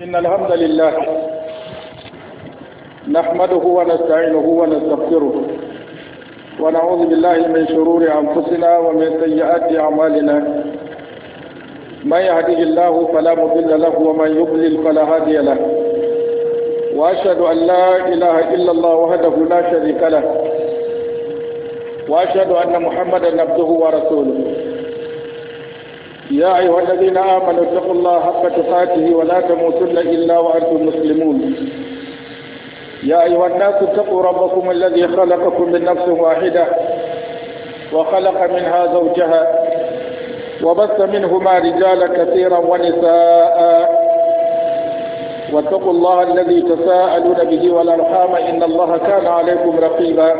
إن الحمد لله نحمده ونستعينه ونستغفره ونعوذ بالله من شرور أنفسنا ومن سيئات أعمالنا. من يهده الله فلا مضل له ومن يضلل فلا هادي له، وأشهد أن لا إله إلا الله وحده لا شريك له، وأشهد أن محمدا عبده ورسوله. يا أيها الذين آمنوا اتقوا الله حق تقاته ولا تموتن إلا وأنتم مسلمون. يا أيها الناس اتقوا ربكم الذي خلقكم من نفس واحدة وخلق منها زوجها وبث منهما رجالا كثيرا ونساء، واتقوا الله الذي تساءلون به والأرحام إن الله كان عليكم رقيبا.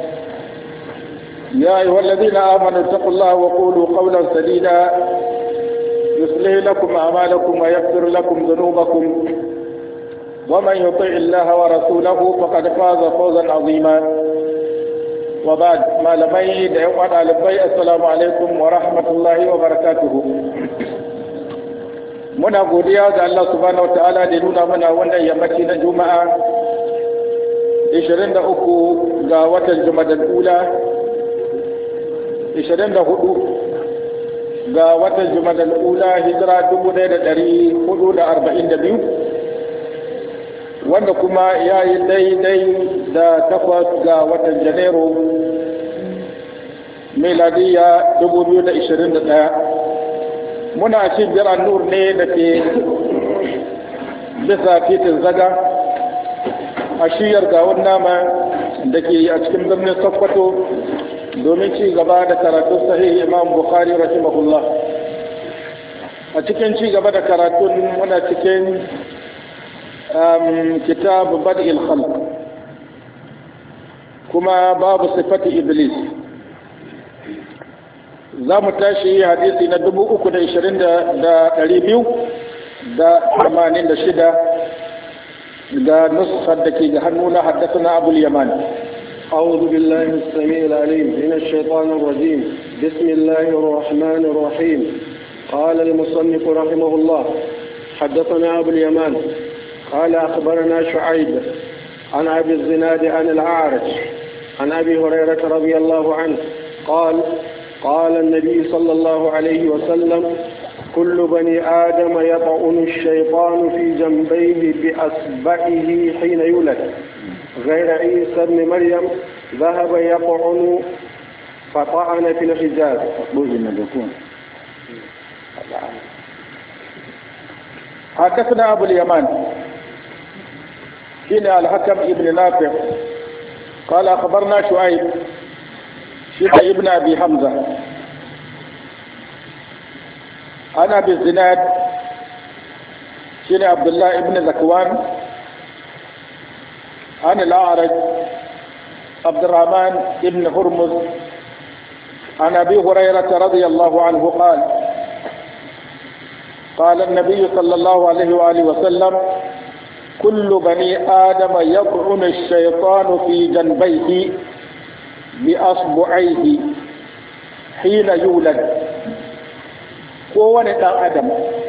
يا أيها الذين آمنوا اتقوا الله وقولوا قولا سديدا يصلح لكم أعمالكم ويغفر لكم ذنوبكم، ومن يطع الله ورسوله فقد فاز فوزا عظيما. وبعد ما لمي دعوة البي السلام عليكم ورحمة الله وبركاته. muna godiya ga Allah subhanahu wataala da nuna mana wannan yammaci na Juma'a 23 ga watan Jumadal Ula, 24 ga watan Jumadal Ula, hijira 1442, wanda kuma ya yi daidai da 8 ga watan Janairu miladiya 2021. muna cibiyar An-Nur ne da ke bisa titin Zaga a shiyar gawon nama da ke a cikin birnin Sokoto domin ci gaba da karatun sahih Imam Bukhari rahimahullah. A cikin ci gaba da karatun muna cikin kitab Bad'il Khalq, kuma babu sifati Iblis. za mu tashi hadisi na 3,286 da nuskar da ke ga hannuna. haddasa أبو اليمان. أعوذ بالله السميع العليم من الشيطان الرجيم. بسم الله الرحمن الرحيم. قال المصنف رحمه الله: حدثنا أبو اليمان قال أخبرنا شعيب عن أبي الزناد عن الأعرج عن أبي هريرة رضي الله عنه قال: قال النبي صلى الله عليه وسلم: كل بني آدم يطعن الشيطان في جنبيه بأصبعه حين يولد، غير عيسى بن مريم ذهب يطعن فطعن في الحجاز. حدثنا أبو اليمان حين الحكم ابن نافع قال أخبرنا شعيب ابن أبي حمزة أنا بالزناد شين عبد الله ابن ذكوان عن الأعرج عبد الرحمن ابن هرمز عن أبي هريرة رضي الله عنه قال: قال النبي صلى الله عليه وآله وسلم: كل بني آدم يطعن الشيطان في جنبيه بأصبعيه حين يولد. kowane ɗan adam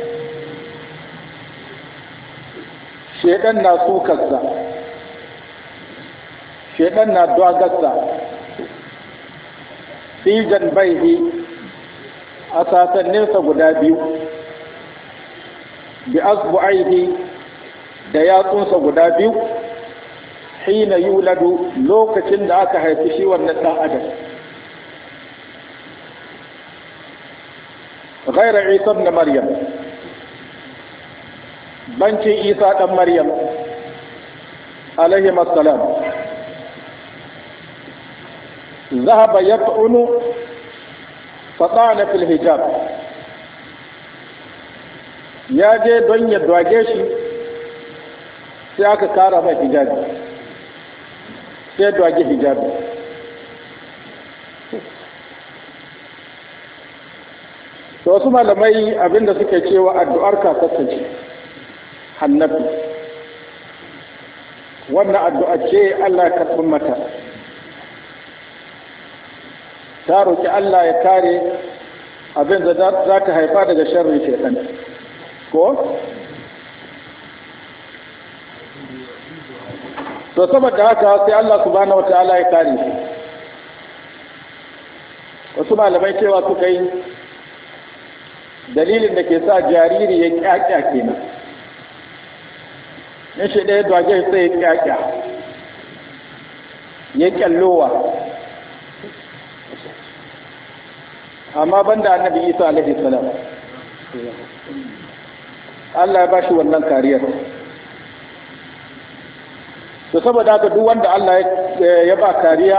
shaidan na sukarsa, shaidan na dogarsa fi janbaihi a sasanninsa guda biyu, bi asbu'aihi da yatsunsa guda biyu, hina yuladu lokacin da aka haifi shi wannan ɗan adam. غير عيسى ابن مريم بنتي عيسى ابن مريم عليهما السلام ذهب يطعن فطعن في الحجاب. ya je don ya dwage shi sai aka kara mai hijabi, sai dwage hijabi. da wasu malamai abinda suke cewa addu'ar kasarsa ce hannabi. wannan addu'a ce Allah ya karɓi mata, ta roƙi Allah ya kare abin da za ta haifa daga sharrin shaitan. ko to saboda haka sai Allah subhanahu wataala ya kare shi. Wasu malamai cewa suka yi dalilin da ke sa jariri ya kyakya kenan, in shi ɗaya dwaje sai ya kyakya ya kyallowa, amma banda annabi Isa alaihi salam Allah ya bashi wannan kariyar. To saboda haka duk wanda Allah ya ba kariya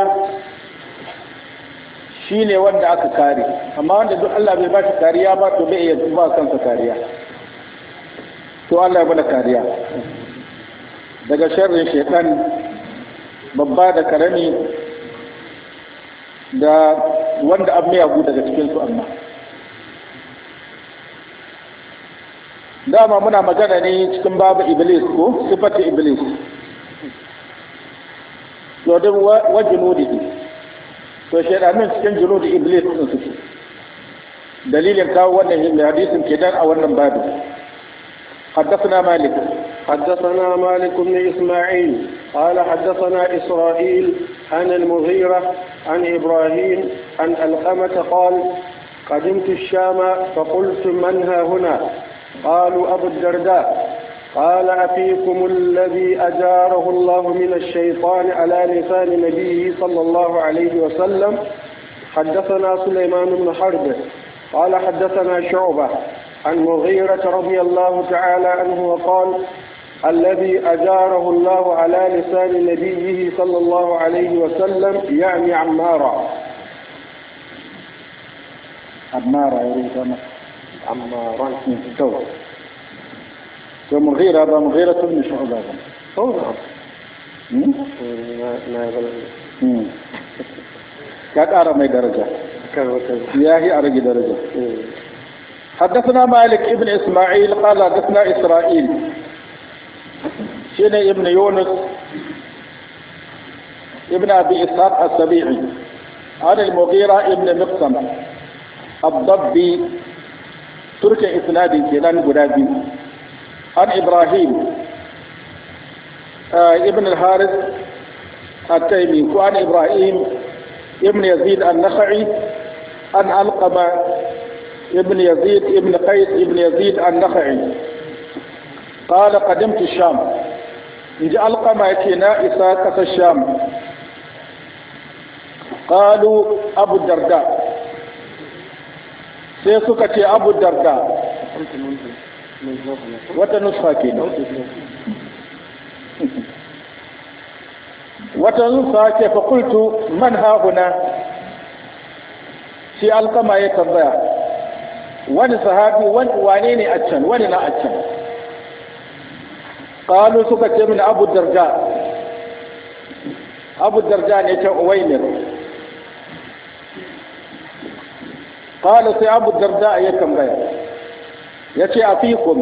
shine wanda aka kare, amma wanda duk Allah bai bashi kariya ba to bai iya ba kansa kariya. To Allah ya bada kariya daga sharrin shaytan babba da karami da wanda abu ya daga cikin su. Amma dama muna magana ne cikin babu iblis ko sifatu iblis, to da wajunudihi, to shaydanin cikin junudi iblis din su. dalilin kawo wannan hadisin kenan a wannan babu. حدثنا مالك بن إسماعيل قال حدثنا إسرائيل عن المغيرة عن إبراهيم عن ألقمة قال قدمت الشام فقلت من ها هنا؟ قالوا أبو الدرداء. قال أفيكم الذي أجاره الله من الشيطان على لسان نبيه صلى الله عليه وسلم؟ حدثنا سليمان بن حرب قال حدثنا شعبة عن مغيرة رضي الله تعالى عنه وقال الذي أجاره الله على لسان نبيه صلى الله عليه وسلم يعني عمارة يريد عمارة الدور. ومغيرة هذا مغيرة بن شعبة كانت أرمي درجة ياهي أرجي درجة. حدثنا مالك ابن إسماعيل قال حدثنا إسرائيل شين ابن يونس ابن أبي إسحاق السبيعي عن المغيرة ابن مقسم الضبي ترك إسنادي كنان قدابي عن إبراهيم ابن الحارث التيمي وعن إبراهيم ابن يزيد النخعي عن علقمة ابن يزيد ابن قيس ابن يزيد النخعي قال قدمت الشام. إن جاء علقمة يتينا إساءة الشام. قالوا أبو الدرداء، سيسكت أبو الدرداء وتنصفى كينا وتنصفى فقلت من ها هنا؟ في علقمة يتبع wani sahabi wane ne a can, wani na a can? Ƙalu suka ce mini Abu Darda ne can Uwainir. Ƙalu sai Abu Darda ya tambaya, ya ce a fikum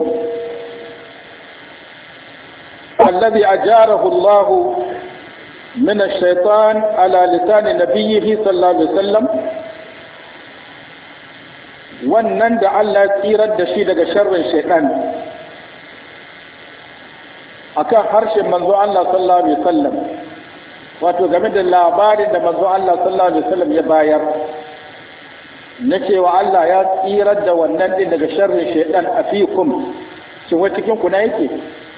alladhi ajarahu Allah min ash-shaytan ala lisan nabiyhi sallallahu alaihi wasallam, wannan da Allah tsirar da shi daga sharrin shaitan akan harshen manzo Allah sallallahu alaihi wasallam, wato game da labarin da manzo Allah sallallahu alaihi wasallam ya bayar na cewa Allah ya tsirar da wannan din daga sharrin shaitan a fikum, shin wai cikin ku na yake?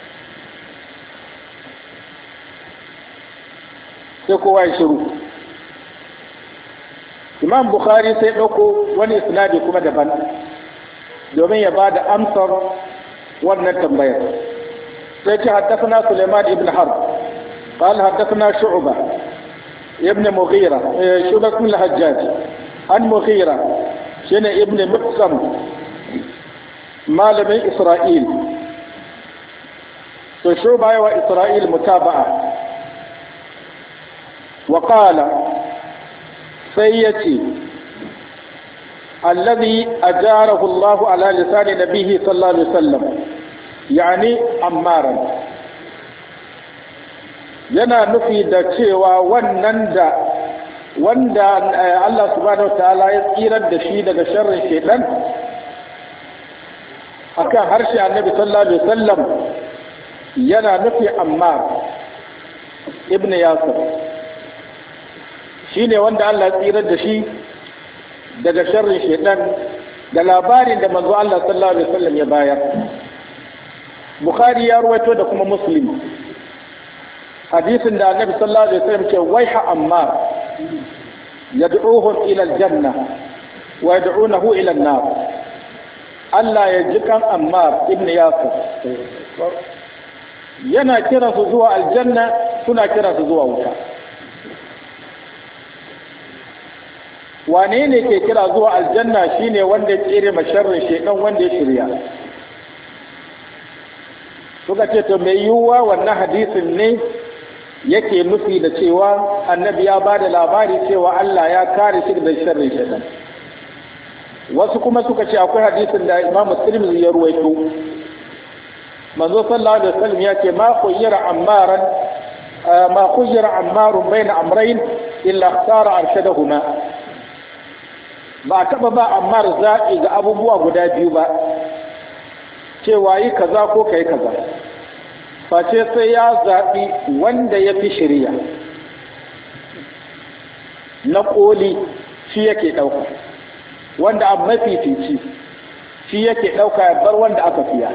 Sai kowa ya shiru. Imam Bukhari sai ɗauko wani isnadi kuma daban domin ya ba da amsar wannan tambayar. Sai ce haddathana Sulaiman ibn Harb قال حدثنا شعبة ابن مغيرة شعبة بن الحجاج عن مغيرة شن ابن مقسم مال من إسرائيل. فشعبة وإسرائيل متابعة. وقال سيتي الذي أجاره الله على لسان نبيه صلى الله عليه وسلم يعني عمارا، yana nufi da cewa wanda Allah subhanahu wataala ya tsirar da shi daga sharrin shaitan akan harshe annabi sallallahu alaihi wasallam yana nufi Ammar. ibn Yasir shine wanda Allah tsirar da shi daga sharrin shaitan da labarin da manzo Allah sallallahu alaihi wasallam ya bayar. Bukhari ya ruwaito da kuma Muslim hadisin da Annabi sallallahu alaihi wasallam ce waiha Ammar yad'uhum ila al-janna wa yad'unahu ila an-nar. Allah ya ji kan Ammar ibn Yasir yana kira su zuwa aljanna suna kira su zuwa wuta. Wane ne ke kira zuwa aljanna? Shine wanda ya tsere masharrin shedan wanda ya shirya. Suka ce to mai yiwuwa wannan hadisin ne yake nufi da cewa annabi ya ba da labari cewa Allah ya kare shi da sharrin shedan. Wasu kuma suka ce akwai hadisin da Imam Tirmidhi ya ruwaito. Manzo sallallahu alaihi wasallam ya ce ma khayyara ammarun bayna amrayn illa ikhtara arshadahuma. Ba taba ba Ammar zaɓi ga abubuwa guda biyu ba, cewa yi kaza ko kai kaza, face sai ya zaɓi wanda ya fi shirya na ƙoli shi yake ɗauka, wanda a mafifici shi yake ɗauka ya bar wanda aka fiya.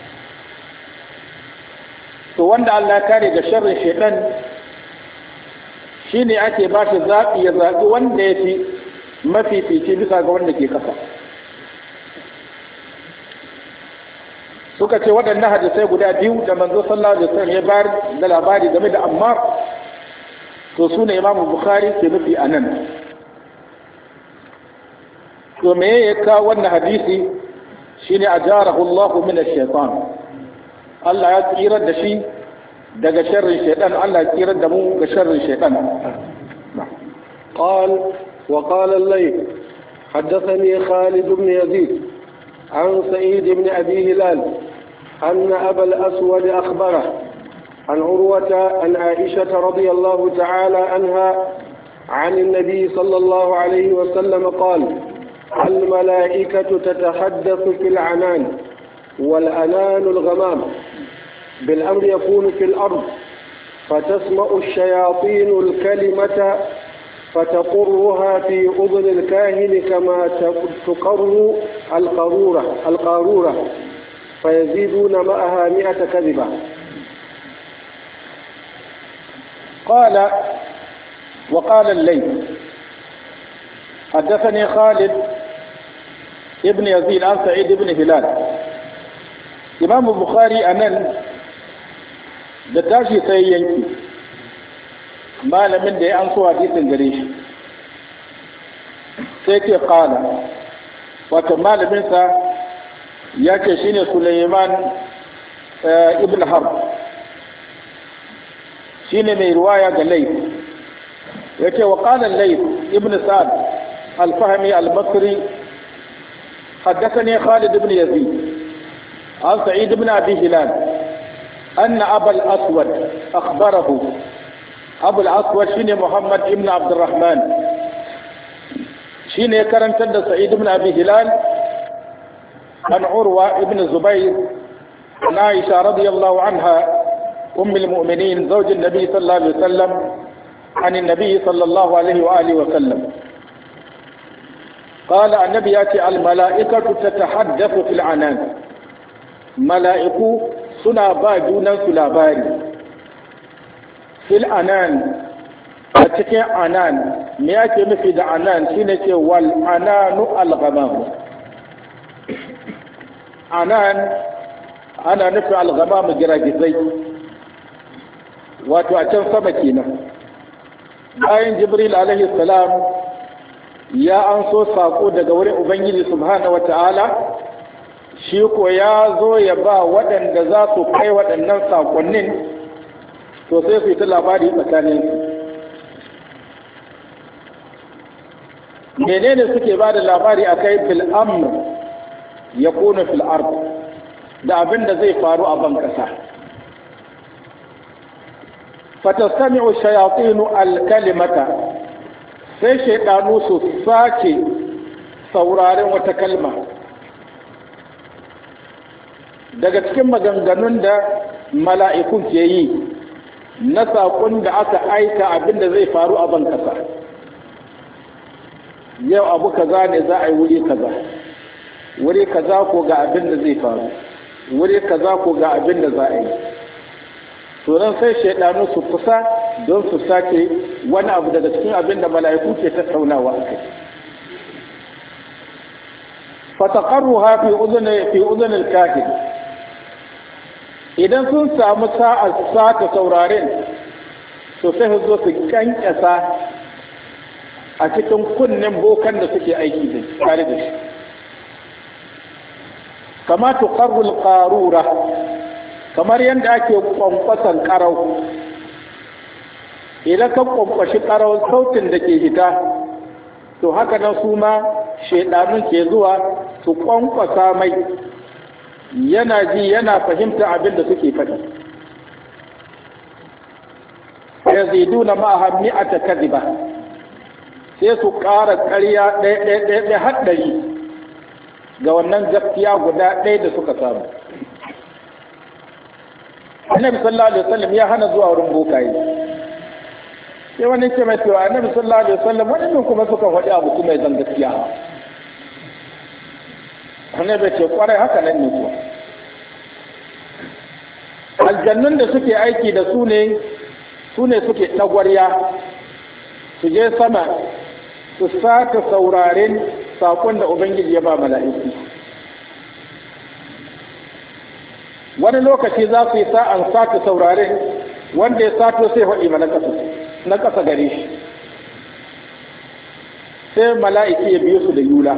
To wanda Allah ya kare ga sharrin shaitan shi ne ake ba shi zaɓi ya zaɓi wanda ya fi mafifici bisa ga wanda ke kasa. Suka ce waɗannan hadisai guda biyu da manzo sallallahu alaihi wasallam ya bayar da labari game da Ammar, to su ne Imam Bukhari ke nufi a nan. To me ya kawo wannan hadisi? Shine ajarahu Allah min ash-shaytan. Allah ya tsira da shi daga sharrin shaytan. Allah ya tsira da mu ga sharrin shaytan. وقال الليث حدثني خالد بن يزيد عن سعيد بن أبي هلال أن أبا الأسود أخبره عن عروة عن عائشة رضي الله تعالى عنها عن النبي صلى الله عليه وسلم قال الملائكة تتحدث في العنان والأنان الغمام بالأمر يكون في الأرض فتسمع الشياطين الكلمة فتقرها في أذن الكاهن كما تقر القارورة فيزيدون معها 100 كذبة. وقال الليث حدثني خالد ابن يزيد عن سعيد بن هلال. إمام البخاري أنن da tashi sai yanki malamin da ya an so hadisin gare shi sai ke kala, wato malaminsa ya ce shi ne Suleiman ibn Harb, shi ne mai ruwaya ga Layth. Ya ce wa kala Layth ibn Sa'ad al-Fahmi al-Basri حدثني خالد بن يزيد عن سعيد بن أبي هلال أن أبا الأسود أخبره. أبو الأسود شيني محمد بن عبد الرحمن شيني كرم تد سعيد بن أبي هلال عن عروة بن الزبير عن عائشة رضي الله عنها أم المؤمنين زوج النبي صلى الله عليه وسلم عن النبي صلى الله عليه وآله وسلم قال النبي يأتي الملائكة تتحدث في العنان. ملائكة suna ba junansu labari fil anan, a cikin anan. Me yake nufi da anan? Shine ce wal ananu al-ghamam. Anan ana nufi al-ghamam giragizai, wato a can sama kenan. Bayan Jibril alaihi salam ya an so sako daga wurin Ubangiji subhanahu wata'ala, shi ko ya zo ya ba waɗanda za su kai waɗannan saƙonnin, to sai su yi ta labari tsakanin su. Menene suke ba da labari a kai fil amr ya kuna fil ard, da abin da zai faru a ban ƙasa. Fatastami'u shayatinu al-kalimata, sai shaidanu su sake sauraren wata kalma daga cikin maganganun da mala'ikun ke yi, na saƙon da aka aika abin da zai faru a ban kasa. Yau abu kaza ne za a yi wuri kaza ko ga abin da zai faru, wuri kaza ko ga abin da za a yi. To nan sai shaidanu su kusa don su sake wani abu daga cikin abin da mala'iku ke tattaunawa a kai. Fataqarruha fi udhun al-kahin, idan sun samu sa'ar sata sauraren to sai su zo su kankasa a cikin kunnen bokan da suke aiki da tare da shi. Kama tuqarru al-qarura, kamar yadda ake kwankwasan karau. Idan ka kwankwashi karau sautin da ke hita, to haka nan su ma shaidanun ke zuwa su kwankwasa mai, yana ji yana fahimta abin da suke faɗi. yaziduna ma'aha mi'ata kadhiba, sai su ƙara ƙarya ɗaya haɗari ga wannan gaskiya guda ɗaya da suka samu. Annabi sallallahu alaihi wasallam ya hana zuwa wurin bokaye. Sai wani ce mai cewa Annabi sallallahu alaihi wasallam waɗannan kuma suka faɗi abu kuma ya zan gaskiya. Annabi ce kwarai haka nan ne kuwa. Aljannun da suke aiki da su ne suke tagwarya, su je sama su sata sauraren saƙon da Ubangiji ya ba mala'iku. Wani lokaci za su yi sa'an sata sauraren wanda ya sato sai haɗi na ƙasa gare shi, sai mala'iki ya biyo su da yula.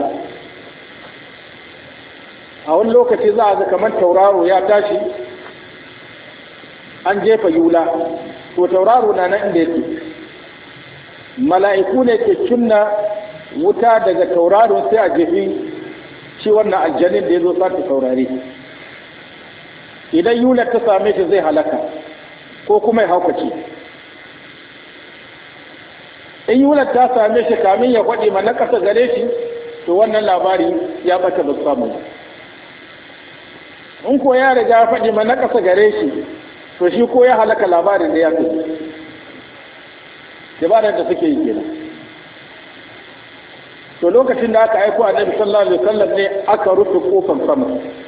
A wani lokaci za a ga kamar tauraro ya tashi an jefa yula, to tauraro na nan inda yake. Mala'iku ne ke cinna wuta daga tauraro sai a jefi shi wannan aljanin da ya zo sata saurare. Idan yular ta same shi zai halaka ko kuma ya haukace. In yular ta same shi kamin ya kwaɗe ma na ƙasa gare shi, to wannan labari ya ɓata ba samu. In ko ya riga ya faɗi ma na ƙasa gare shi, to shi ko ya halaka labarin da ya fi. Dabarar da suke yi kenan. To lokacin da aka aiko Annabi sallallahu alaihi wasallam ne aka rufe kofar sama.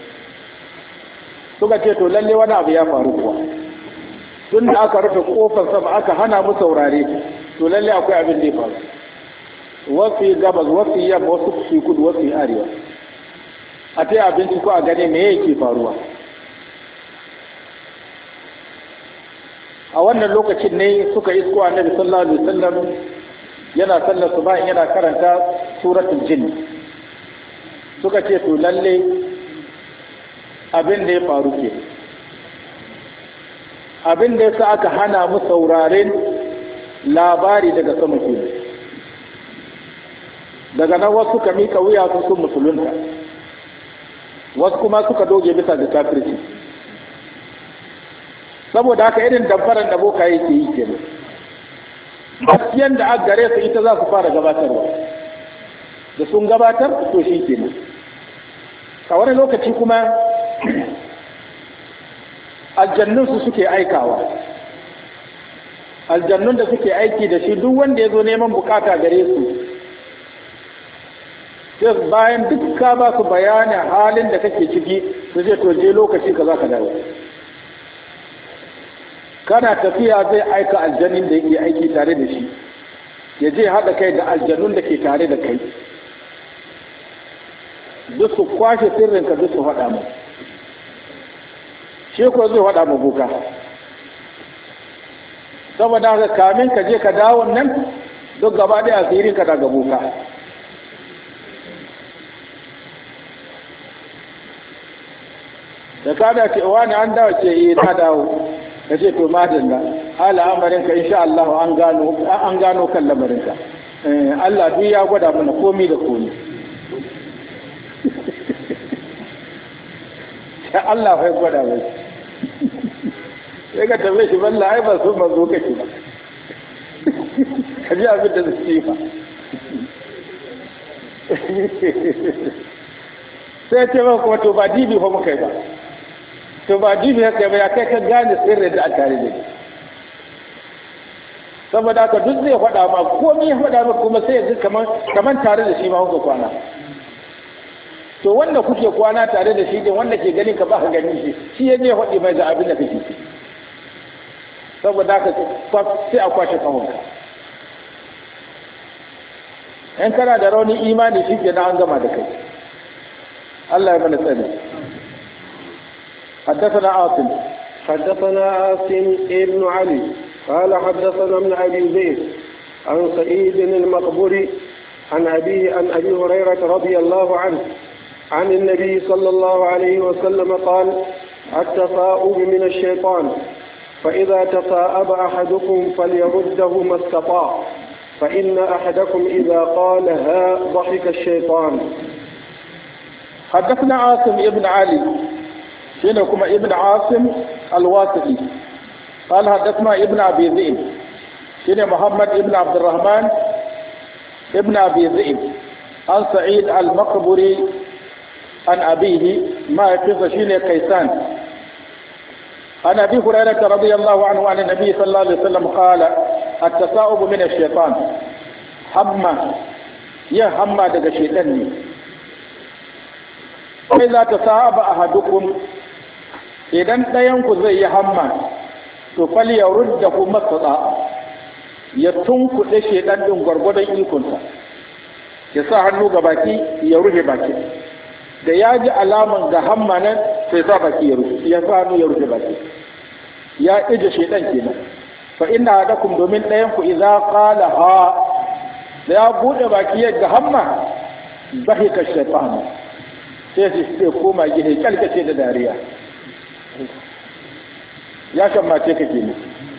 Suka ce to lalle wani abu ya faru kuwa. Tun da aka rufe kofar sama aka hana mu saurare, to lalle akwai abin da ya faru. Wasu gabas, wasu yamma, wasu kudu, wasu arewa. A ta abinci ko a gane me yake faruwa. A wannan lokacin ne suka isko Annabi sallallahu alaihi wasallam yana sallar subha yana karanta suratul jinn. Suka ce to lalle abin da ya faru ke. Abin da yasa aka hana mu sauraren labari daga sama ke. Daga nan wasu ka mika wuya su sun musulunta. Wasu kuma suka doge bisa da kafirci. Saboda haka irin damfarar da boka yake yi kenan. Gaskiyan da aka gare su ita za su fara gabatarwa. Da sun gabatar to shi kenan. A wani lokaci kuma aljannun su suke aikawa. Aljannun da suke aiki da shi duk wanda ya zo neman bukata gare su. Sai bayan duk ka ba su bayanin halin da kake ciki su je to je lokaci ka za ka dawo. Kana tafiya zai aika aljannin da yake aiki tare da shi, ya je haɗa kai da aljannun da ke tare da kai, duk su kwashe sirrinka duk su haɗa mu. Shi ko zai haɗa mu boka. Saboda haka kamin ka je ka dawo nan duk gaba ɗaya asirinka daga boka. Da ka da ce wani an dawo ce na dawo. Ka ce to madalla al'amarinka insha Allah an gano kan lamarinka. Allah duk ya gwada mana komi da komi. Sai Allah ya gwada mai. Sai ka tabe shi balla ai ba so mazo kake ba. Ka ji abin da zai fa. Sai ce ba ko to ba dibi fa muka yi ba. To ba dibi haka ba ya kai ka gane sirrin da aka tare da saboda haka duk zai faɗa ma komai ya faɗa ma kuma sai ya ji kaman tare da shi ma kuka kwana. To wanda kuke kwana tare da shi din wanda ke ganin ka ba ka ganin shi ya je faɗi mai da abin da kake ci. Saboda haka sai a kwashe kawunka. in kana da raunin imani shi ke na an gama da kai. Allah ya mana tsari. حدثنا عاصم ابن علي قال حدثنا ابن أبي زيد عن سعيد المقبري عن أبيه عن أبي هريرة رضي الله عنه عن النبي صلى الله عليه وسلم قال التثاؤب من الشيطان فإذا تثاءب أحدكم فليرده ما استطاع فإن أحدكم إذا قال ها ضحك الشيطان. حدثنا عاصم ابن علي شينكم ابن عاصم الواسطي قال حدثنا ابن أبي ذئب شين محمد ابن عبد الرحمن ابن أبي ذئب عن سعيد المقبري عن أبيه ما يقص شين كيسان عن أبي هريرة رضي الله عنه عن النبي صلى الله عليه وسلم قال التثاؤب من الشيطان hamma yin hamma daga shaitan ne. Sai za ta saba ahadukum idan ɗayanku zai yi hamma to fal ya rudda ku masatsa ya tunkuɗe shaitan ɗin gwargwadon ikonsa ya sa hannu ga baki ya rufe baki da ya ji alaman ga hamma nan sai sa baki ya sa hannu ya rufe baki ya ije shaitan kenan. Fa inna ahadakum domin ɗayanku idza qala ha da ya buɗe baki yadda hamma bahika shaytan sai koma gida kalkace da dariya ya shammace ka kenan.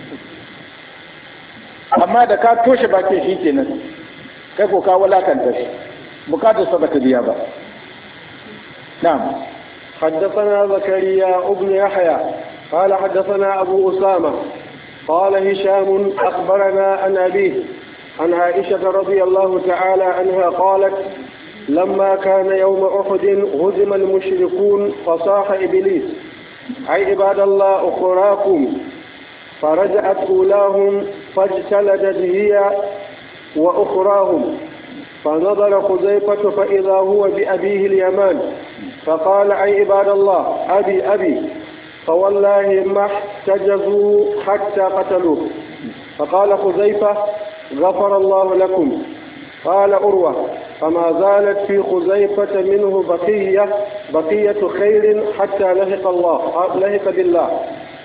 Amma da ka toshe bakin shi kenan kai ko ka wulakanta shi bukatar sa bata biya ba. na'am. حدثنا زكريا ابن يحيى قال حدثنا أبو أسامة قال هشام أخبرنا عن أبيه عن عائشة رضي الله تعالى عنها قالت لما كان يوم أحد هزم المشركون فصاح إبليس أي عباد الله أخراكم فرجعت أولاهم فاجتلدت هي وأخراهم فنظر خزيفة فإذا هو بأبيه اليمان فقال أي عباد الله أبي فوالله ما احتجزوا حتى قتلوه. فقال خزيفة غفر الله لكم. قال أروى فما زالت في خزيفة منه بقية خير حتى لهق بالله.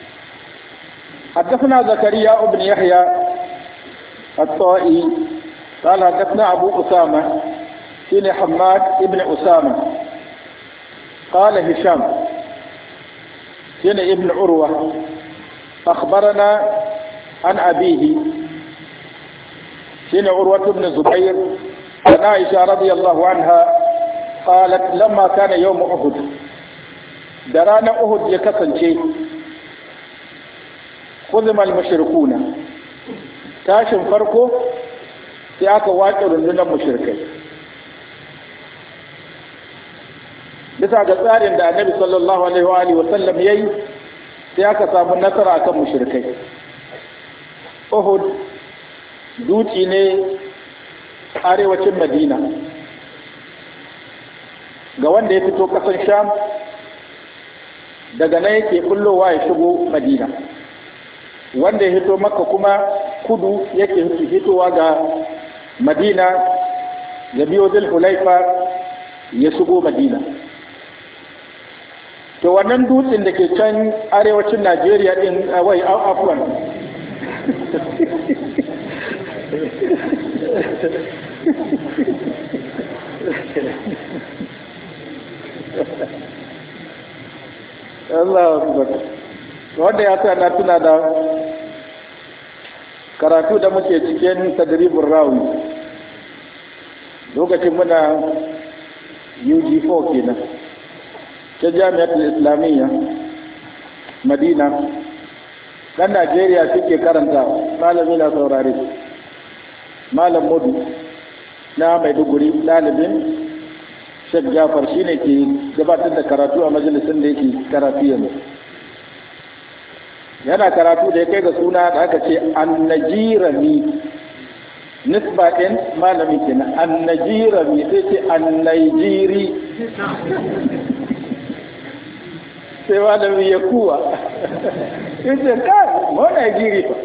حدثنا زكريا بن يحيى الطائي قال حدثنا أبو أسامة بن حماد بن أسامة قال هشام بن ابن عروة أخبرنا عن أبيه بن عروة بن زبير عن عائشة رضي الله عنها قالت لما كان يوم أحد درانا أحد يكسن شيء خذم المشركون تاشن فرقه سياك واجر لنا مشركين bisa ga tsarin da annabi sallallahu alaihi wa sallam yayi sai aka samu nasara akan mushrikai. Uhud dutse ne arewacin Madina ga wanda ya fito kasan Sham daga nan yake bullowa ya shigo Madina, wanda ya fito Makka kuma kudu yake fitowa ga Madina ya biyo Zulhulaifa ya shigo Madina. To wannan dutsen da ke can arewacin Najeriya din wai afwan Allah akbar. Wanda ya sa na tuna da karatu da muke cikin tadribur rawi lokacin muna UG4 kenan ta jami'atul islamiyya Madina. Dan Najeriya suke karanta, malami na saurare, malam Modu na Maiduguri ɗalibin Sheikh Jafar shine ke gabatar da karatu a majalisun da yake karatu yanzu. yana karatu da ya kai ga suna da aka ce annajirami, nisba ɗin malami kenan, annajirami sai ce annajiri sai malami ya kuwa sai ce kai ma Najiri fa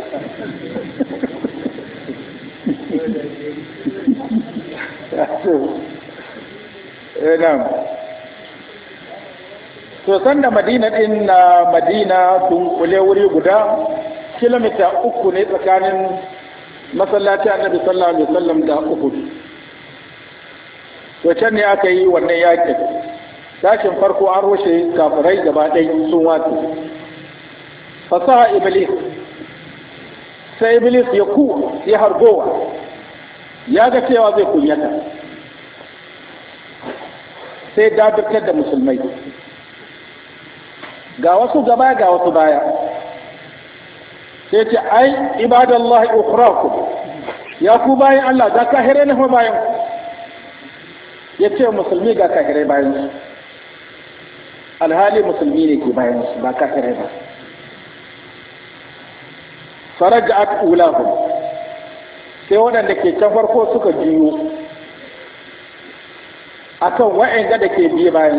to san da Madina din na Madina dunkule wuri guda kilomita 3 ne tsakanin masallaci Annabi sallallahu alaihi wasallam da Uhud. To can ne aka yi wannan yakin. Tashin farko an rushe kafirai gaba ɗaya sun wato. Fasaha Iblis sai Iblis ya ya hargowa ya ga cewa zai kunyata sai dabirtar da musulmai ga wasu gaba ga wasu baya sai ce ai ibadallahi ukhrakum ya ku bayan Allah ga kahirai na fa bayan ya ce musulmi ga kahirai bayan alhali musulmi ne ke bayan su ba kahirai ba faraja'at ulahum sai waɗanda ke can farko suka juyo akan wa'anga da ke biye bayan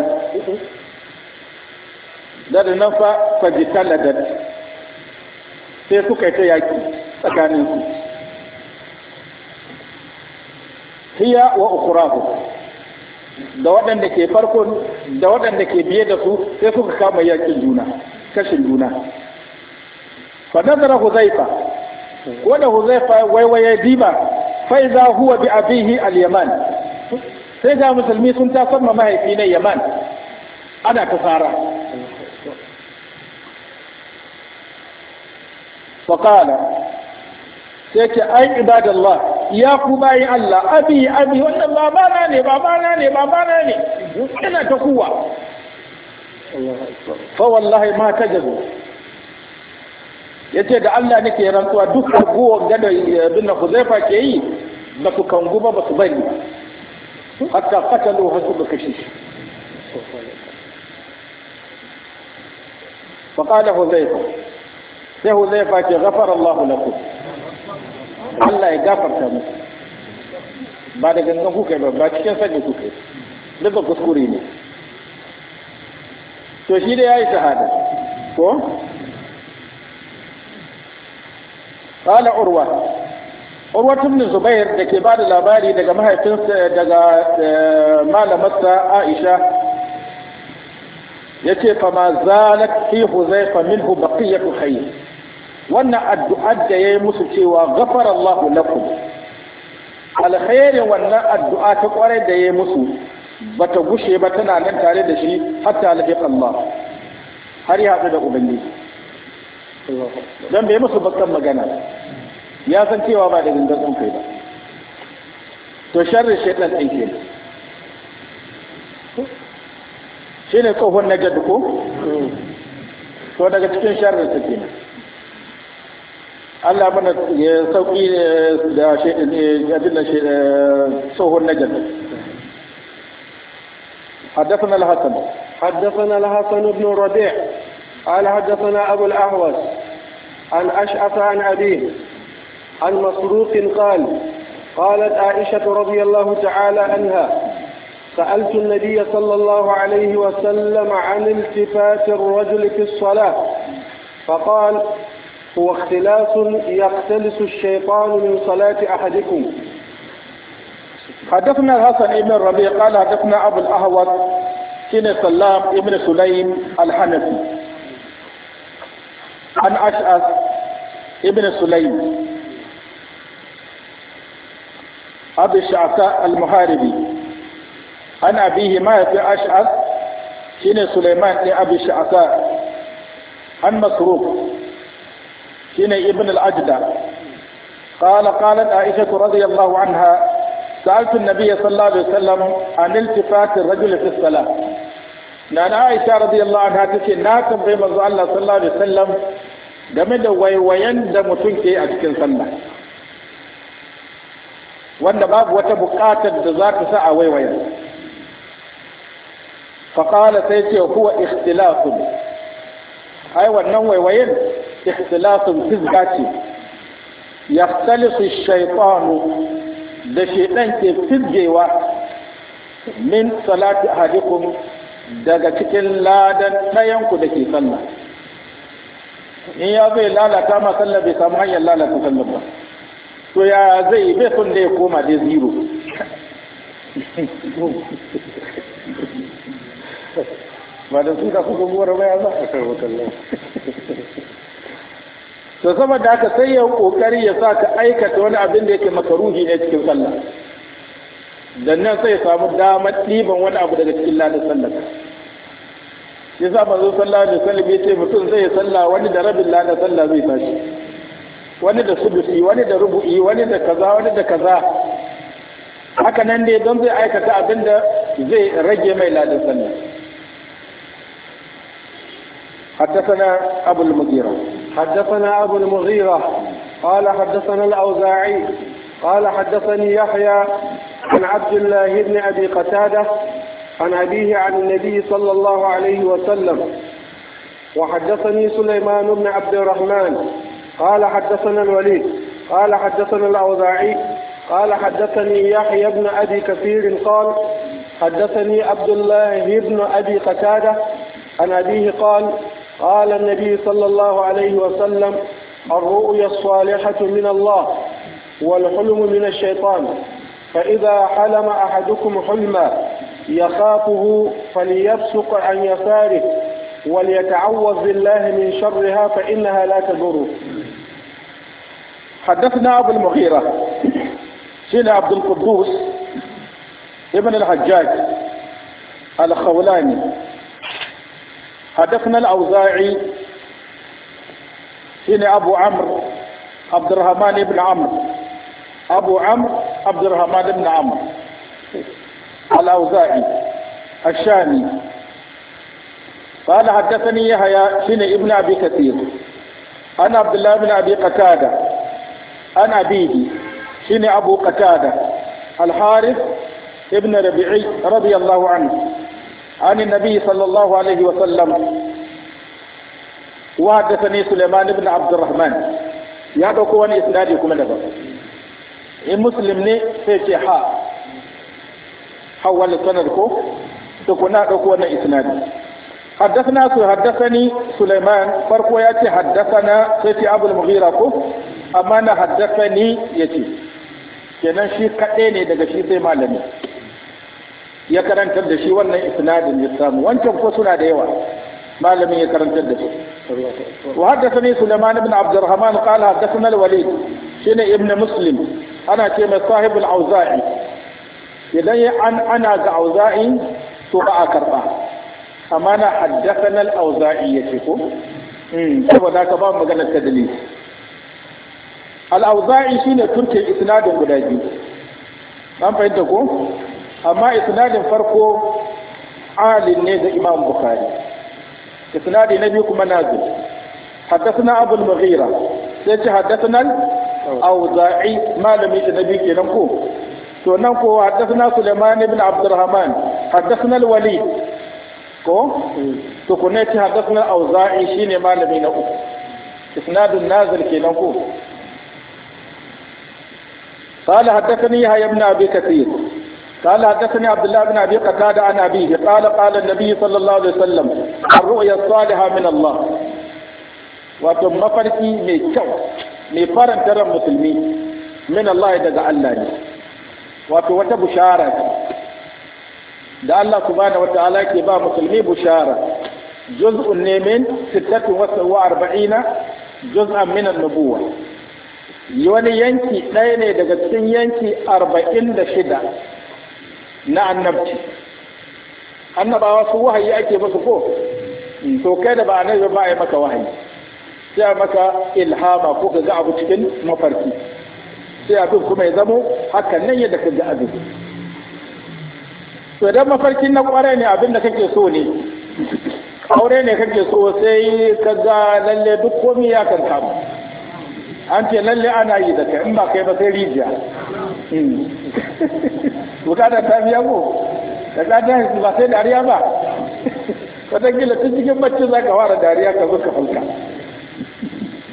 da nan fa fajitaladat sai suka yi ta yaki tsakanin su hiya wa ukhrahu da waɗanda ke farko da waɗanda ke biye da su sai suka kama yakin juna kashin juna fa nazara huzaifa wanda huzaifa waiwaye diba fa idza huwa bi abihi al-yaman sai ga musulmi sun ta sama mahaifi na yaman ana ta tsara faƙala sai ce ai ibadallah ya ku bayin Allah abi wannan babana ne ina ta kuwa fa wallahi ma tajazu yace da Allah nake rantsuwa duk ragowar gada bin Huzaifa ke yi ba su kangu ba su bari hatta qatalu hasu da kashi fa qala Huzaifa sai Huzaifa ce ghafara Allah lakum Allah ya gafarta muku ba da gangan kuka ba cikin sani kuka daga kuskure ne to shi da yayi shahada ko قال عروة بن الزبير دكي بعد الأباري دكا ما هي دكا مالمسة عائشة يتي فما زالت في حذيفة منه بقية خير وانا الدعاء يمسك وغفر الله لكم الخير وانا الدعاء تقرأ يمسك بتغشي بتنا ننتعلي دشي حتى لحق الله هل يعطي لكم بني don bai musu bakan magana ya san cewa ba da gangan kai ba to sharri shaitan ɗin ke shi ne tsohon na jaddu ko to daga cikin sharri ta ke Allah mana ya sauƙi da shaitan ne tsohon na jaddu حدثنا الحسن بن ربيع قال حدثنا أبو الأهوس عن أشعث عن أبيه عن مسروق قالت عائشة رضي الله تعالى عنها سألت النبي صلى الله عليه وسلم عن التفات الرجل في الصلاة فقال هو اختلاس يختلس الشيطان من صلاة أحدكم. حدثنا الحسن بن الربيع قال حدثنا أبو الأهوس كن سلام بن سليم الحنفي عن أشعث ابن سليم أبي الشعثاء المحاربي عن أبيه ما في أشعث شين سليمان لأبي الشعثاء عن مسروق شين ابن الأجدى قالت عائشة رضي الله عنها سألت النبي صلى الله عليه وسلم عن التفات الرجل في الصلاة نانا عائشة رضي الله عنها تقول ناكم بين الله صلى الله عليه وسلم game da waiwayen da mutum ke a cikin sallah wanda babu wata buƙatar da za ta sa a waiwayen faƙala sai ce huwa ikhtilafun ai wannan waiwayen ikhtilasun fizga ce yaxtalisu shaytanu da shaytan ke fizgewa min salati ahadikum daga cikin ladan ɗayanku da ke sallah. In ya zai lalata ma sallah bai samu hanyar lalata sallah ba, to ya zai bai son da ya koma dai zero. Ba da su da kuka gora baya za a karɓar kallon. To saboda haka sai ya kokari ya sa ka aikata wani abin da yake makaruhi ne cikin sallah. Dan nan sai ya samu damar ɗiban wani abu daga cikin ladan sallah. Ya sa manzo sallallahu alaihi wasallam ya ce mutum zai sallah wani da rabin ladan sallah zai tashi. Wani da sudusi, wani da rubu'i, wani da kaza, wani da kaza. Haka nan dai don zai aikata abin da zai rage mai ladan sallah. حدثنا أبو المغيرة قال حدثنا الأوزاعي قال حدثني يحيى عن عبد الله بن أبي قتادة عن أبيه عن النبي صلى الله عليه وسلم وحدثني سليمان بن عبد الرحمن قال حدثنا الوليد قال حدثنا الأوزاعي قال حدثني يحيى بن أبي كثير قال حدثني عبد الله بن أبي قتادة عن أبيه قال قال النبي صلى الله عليه وسلم الرؤيا الصالحة من الله والحلم من الشيطان فإذا حلم أحدكم حلما يخافه فليبصق عن يساره وليتعوذ بالله من شرها فإنها لا تضره. حدثنا أبو المغيرة سيدنا عبد القدوس ابن الحجاج الخولاني حدثنا الأوزاعي سيدنا أبو عمرو عبد الرحمن بن عمرو أبو عمرو عبد الرحمن بن عمرو الأوزاعي الشامي قال حدثني يحيى سيدنا ابن أبي كثير أنا عبد الله بن أبي قتادة أنا أبيه سيدنا أبو قتادة الحارث ابن ربيعي رضي الله عنه عن النبي صلى الله عليه وسلم وحدثني سليمان بن عبد الرحمن يا دوكو وني اسنادي كما دبا ان مسلم ne sai ce حول السند ko to kuna dauko wannan isnadi حدثني سليمان farko ya ce حدثنا sai ce Abu al-Mughira ko amma na haddathani yace kenan shi kade ne daga shi sai malami ya karantar da shi wannan isnadin ya samu wancan ko suna da yawa malamin ya karantar da shi wa haddathani Sulaiman ibn Abd al-Rahman qala haddathana al-Walid shine ibn Muslim ana ce mai sahib al-Auza'i idan ana ga Auza'i to ba a karba amma na haddathana al-Auza'i yace ko saboda ka ba magana ta dalili al-Auza'i shine turke isnadin guda biyu an fahimta ko amma isnadin farko alin ne da Imam Bukhari isnadi na biyu kuma nazil haddathana Abu al-Mughira sai ce haddathana al-Auza'i malami da nabi kenan ko to nan ko haddathana Sulaiman ibn Abdurrahman haddathana al-Walid ko to ko ne ce haddathana al-Auza'i shine malami na uku isnadun nazil kenan ko قال حدثني يحيى بن ابي كثير قال حدثني عبد الله بن ابي قتاده عن ابيه قال النبي صلى الله عليه وسلم الرؤيا الصالحه من الله wato mafarki mai kyau mai faranta ran musulmi min Allah daga Allah ne wato wata bushara da Allah subhanahu wataala ke ba musulmi bushara juz'un ne min 46 juz'an min an-nubuwah wani yanki ɗaya ne daga cikin yanki 46 na annabci annabawa su wahayi ake musu ko to kai da ba annabi ba a yi maka wahayi sai maka ilhama ko ka ga abu cikin mafarki sai abin kuma ya zamo hakan nan yadda ka ga abin to idan mafarkin na kwarai ne abin da kake so ne aure ne kake so sai ka ga lalle duk komai ya kan samu an ce lalle ana yi da kai in ba kai ba sai rijiya bukatar ta biya ko da kada ba sai dariya ba wataƙila tun cikin bacci za ka fara dariya ka zo ka falka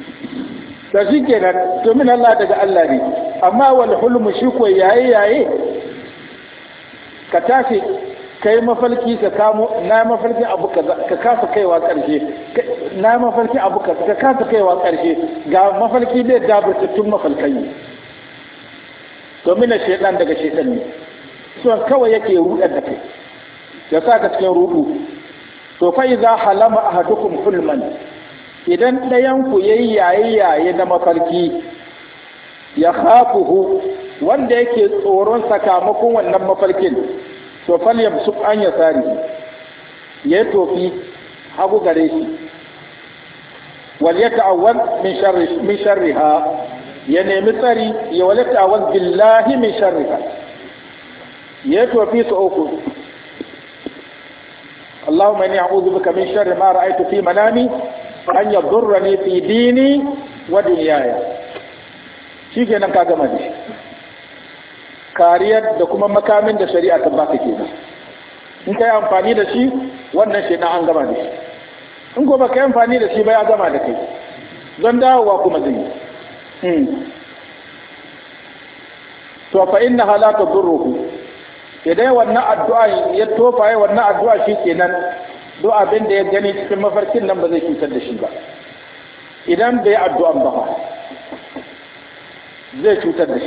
to shi kenan to min Allah daga Allah ne amma wal hulmu shi ko yaye ka tashi kai mafarki ka kamo na mafarki abu ka kasa kaiwa karshe na mafarki abu ka kasa kaiwa karshe ga mafarki da dabartattun mafalkai to mina shaytan daga shaytan ne so kawai yake rudar da kai ya saka cikin rudu to fa idza halama ahadukum hulman idan dayan ku yayi na mafarki ya khafuhu wanda yake tsoron sakamakon wannan mafarkin to fal yabsuq an yasari ya tofi hagu gare shi wal yata'awwad min sharriha ya nemi tsari ya wal yata'awwad billahi min sharriha ya tofi su uku Allahumma inni a'udhu bika min sharri ma ra'aytu fi manami an yadurrani fi dini wa dunyaya shikenan ka gama da kariyar da kuma makamin da shari'a ta baka kenan in kai amfani da shi wannan shi na an gama da shi in ko baka yi amfani da shi ba ya gama da kai don dawowa kuma zai to fa innaha la tadurruhu idan wannan addu'a ya tofa ya wannan addu'a shi kenan duk abin da ya gani cikin mafarkin nan ba zai cutar da shi ba idan bai addu'an ba zai cutar da shi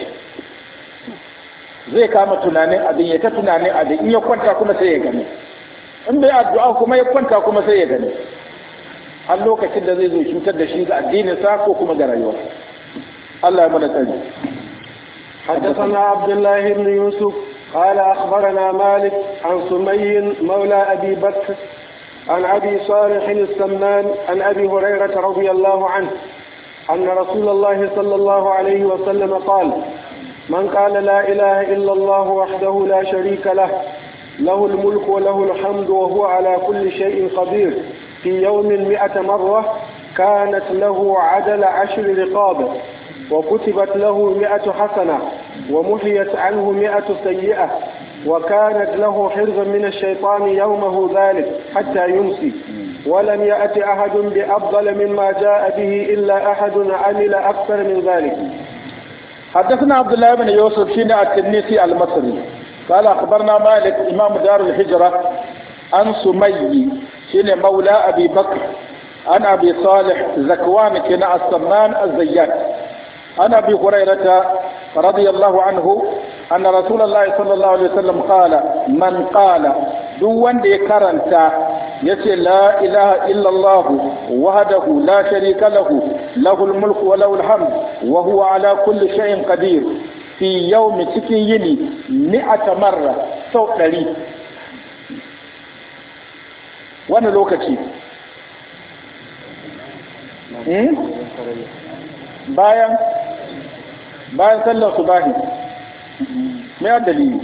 zai kama tunanin abin ya ta tunanin abin in ya kwanta kuma sai ya gani in bai addu'a kuma ya kwanta kuma sai ya gani har lokacin da zai zo cutar da shi ga addininsa ko kuma ga rayuwa Allah ya mana tsari حدثنا عبد الله بن يوسف قال أخبرنا مالك عن سمي مولى أبي بكر عن أبي صالح السمان عن أبي هريرة رضي الله عنه أن رسول الله صلى الله عليه وسلم قال من قال لا إله إلا الله وحده لا شريك له له الملك وله الحمد وهو على كل شيء قدير في يوم 100 مرة كانت له عدل 10 رقاب وكتبت له 100 حسنة ومحيت عنه 100 سيئة وكانت له حرزا من الشيطان يومه ذلك حتى يمسي ولم يأت أحد بأفضل مما جاء به إلا أحد عمل أكثر من ذلك. حدثنا عبد الله بن يوسف شيني التنيسي المصري قال أخبرنا مالك إمام دار الهجرة عن سمي شيني مولى أبي بكر عن أبي صالح زكوان كنا السمان الزيات عن أبي هريرة رضي الله عنه أن رسول الله صلى الله عليه وسلم قال من قال دون دي كرنتا يسي لا إله إلا الله وحده لا شريك له له الملك وله الحمد وهو على كل شيء قدير في يوم تكيني 100 مرة سوء دليل وانا لوكتي bayan sallar subahi me ya dalili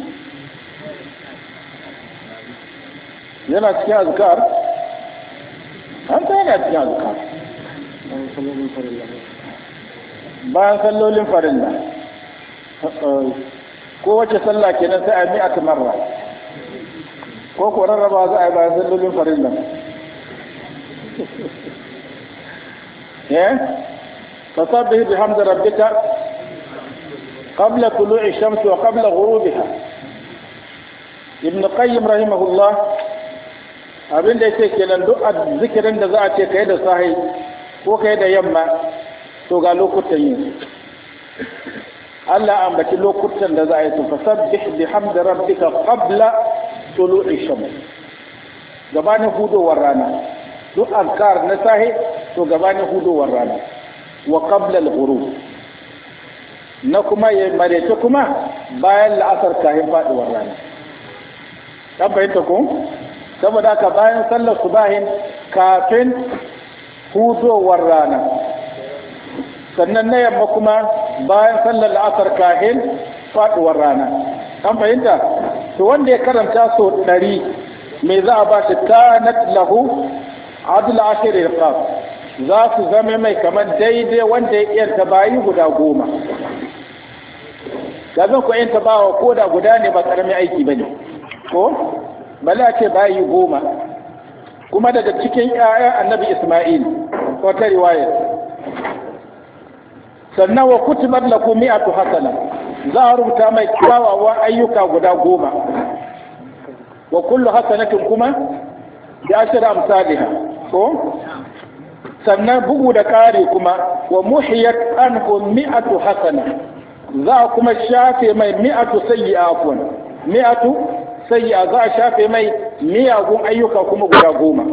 yana cikin azkar an ta yana cikin azkar bayan sallolin farilla ko wace sallah kenan sai a mi'at marra ko ko rarraba za a yi bayan sallolin farilla فسبح بحمد ربك قبل طلوع الشمس وقبل غروبها. ابن القيم رحمه الله abin da yake kenan duk zikirin da za a ce kai da sahi ko kai da yamma to ga lokutan yin Allah ambaci lokutan da za a yi su fasabbih bihamdi rabbika qabla tulu'i shams gabanin hudowar rana duk azkar na sahi to gabanin hudowar rana wa qabla al-ghurub na kuma ya marece kuma bayan la'asar kayan faduwar rana dan bayyana ko saboda haka bayan sallar subahin kafin hudowar rana sannan na yamma kuma bayan sallar la'asar kayan faduwar rana dan bayyana to wanda ya karanta so 100 me za a ba shi kanat lahu adl 10 riqab za su zama mai kamar daidai wanda ya yanta bayi guda 10 gazan ku yanta bawa ko da guda ne ba karamin aiki ba ne ko bala ce bayi 10 kuma daga cikin ƴaƴan annabi Isma'il wata riwaya sannan wa kutibat lakum mi'atu hasana za a rubuta mai kyawawan ayyuka guda 10 wa kullu hasanatin kuma bi ashri amsalha ko sannan bugu da kare kuma wa muhiyat anhu mi'atu hasana za a kuma shafe mai mi'atu sayyi'a afwan mi'atu sayyi'a za a shafe mai miyagun ayyuka kuma guda 10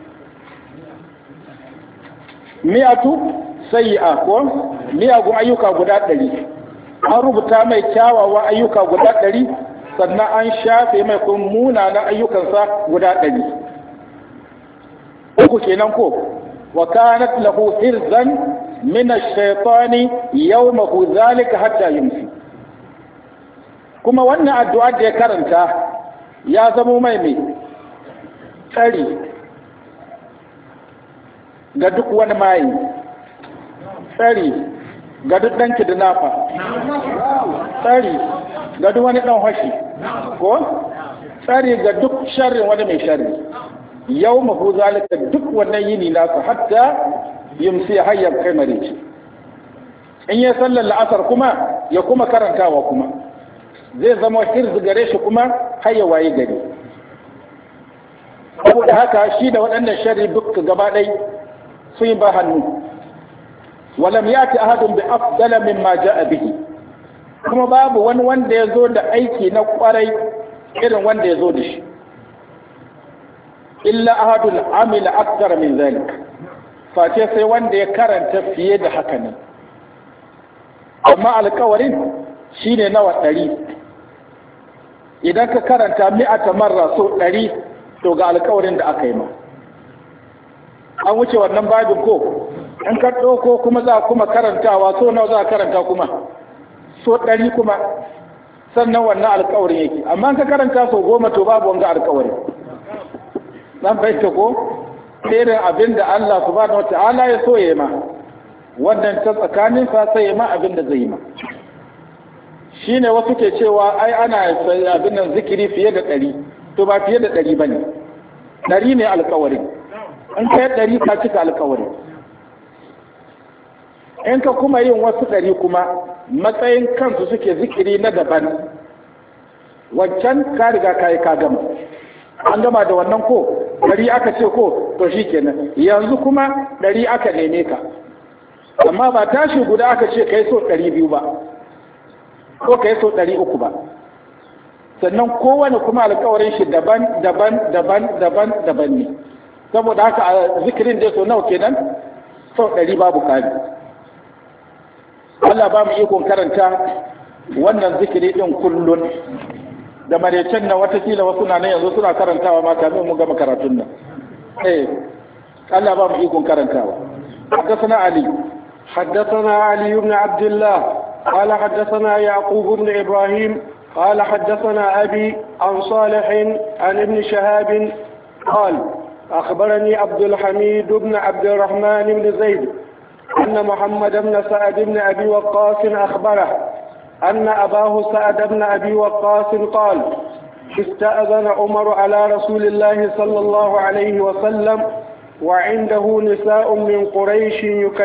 mi'atu sayyi'a ko miyagun ayyuka guda 100 an rubuta mai kyawawan ayyuka guda 100 sannan an shafe mai kuma munanan ayyukansa guda 100 uku kenan ko wa kanat lahu hirzan min ash-shaytani yawmahu zalika hatta yumsi kuma wannan addu'a da ya karanta ya zama mai tsari ga duk wani mai tsari ga duk ɗan kidnapper tsari ga duk wani ɗan hashi ko tsari ga duk sharrin wani mai sharri yau mahu zalika duk wannan yini nasa hatta yumsi hayyar kai marici in ya sallar la'asar kuma ya kuma karantawa kuma zai zama hirzi gare shi kuma hayya waye gari saboda haka shi da waɗannan sharri duk gaba ɗai sun yi ba hannu walam yati ahadun bi afdala mimma jaa bihi kuma babu wani wanda ya zo da aiki na kwarai irin wanda ya zo da shi illa ahadun amila akthar min zalik face sai wanda ya karanta fiye da haka ne amma alƙawarin shine nawa 100 idan ka karanta 100 marra so 100 to ga alƙawarin da aka yi ma an wuce wannan babin ko in ka ɗauko kuma za kuma karantawa so nawa za karanta kuma so 100 kuma sannan wannan alƙawarin yake amma ka karanta so 10 to babu wanga alƙawarin nan bai ta ko irin abin da Allah subhanahu wata'ala ya so ya ma wannan ta tsakanin sa sai ya ma abin da zai ma shine wasu ke cewa ai ana abin nan zikiri fiye da 100 to ba fiye da 100 bane 100 ne alƙawarin in kai 100 ka cika alƙawarin in ka kuma yin wasu 100 kuma matsayin kansu suke zikiri na daban wancan ka riga ka yi ka gama an gama da wannan ko 100 aka ce ko to shi kenan yanzu kuma 100 aka neme ka amma ba tashi guda aka ce kai so 200 ba ko kai so 300 ba sannan kowane kuma alƙawarin shi daban ne saboda haka a zikirin dai so nawa kenan so 100 babu kari Allah ba mu ikon karanta wannan zikiri din kullun da maraicen nan watakila wasu na nan yanzu suna karantawa ma kamin mu gama karatun nan Allah ba mu ikon karantawa حدثنا علي بن عبد الله قال حدثنا يعقوب بن إبراهيم قال حدثنا أبي عن صالح عن ابن شهاب قال أخبرني عبد الحميد بن عبد الرحمن بن زيد أن محمد بن سعد بن أبي وقاص أخبره أن أباه سعد بن أبي وقاص قال استأذن عمر على رسول الله صلى الله عليه وسلم وعنده نساء من قريش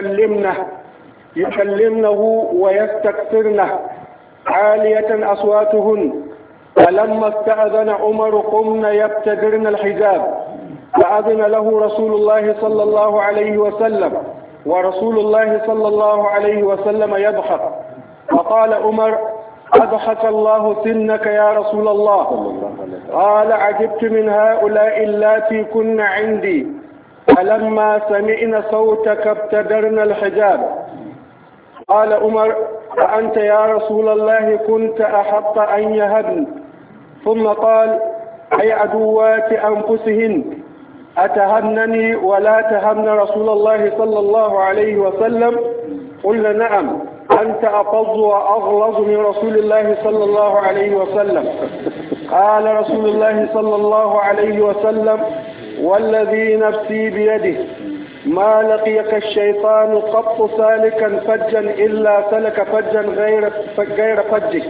يكلمنه ويستكثرنه عالية أصواتهن فلما استأذن عمر قمن يبتدرن الحجاب فأذن له رسول الله صلى الله عليه وسلم ورسول الله صلى الله عليه وسلم يضحك فقال عمر أضحك الله سنك يا رسول الله قال عجبت من هؤلاء اللاتي كن عندي فلما سمعن صوتك ابتدرن الحجاب قال عمر فأنت يا رسول الله كنت أحق أن يهبن ثم قال أي عدوات أنفسهن أتهمنني ولا تهمن رسول الله صلى الله عليه وسلم قلنا نعم أنت أفظ وأغلظ من رسول الله صلى الله عليه وسلم قال رسول الله صلى الله عليه وسلم والذي نفسي بيده ما لقيك الشيطان قط سالكا فجا إلا سلك فجا غير فجك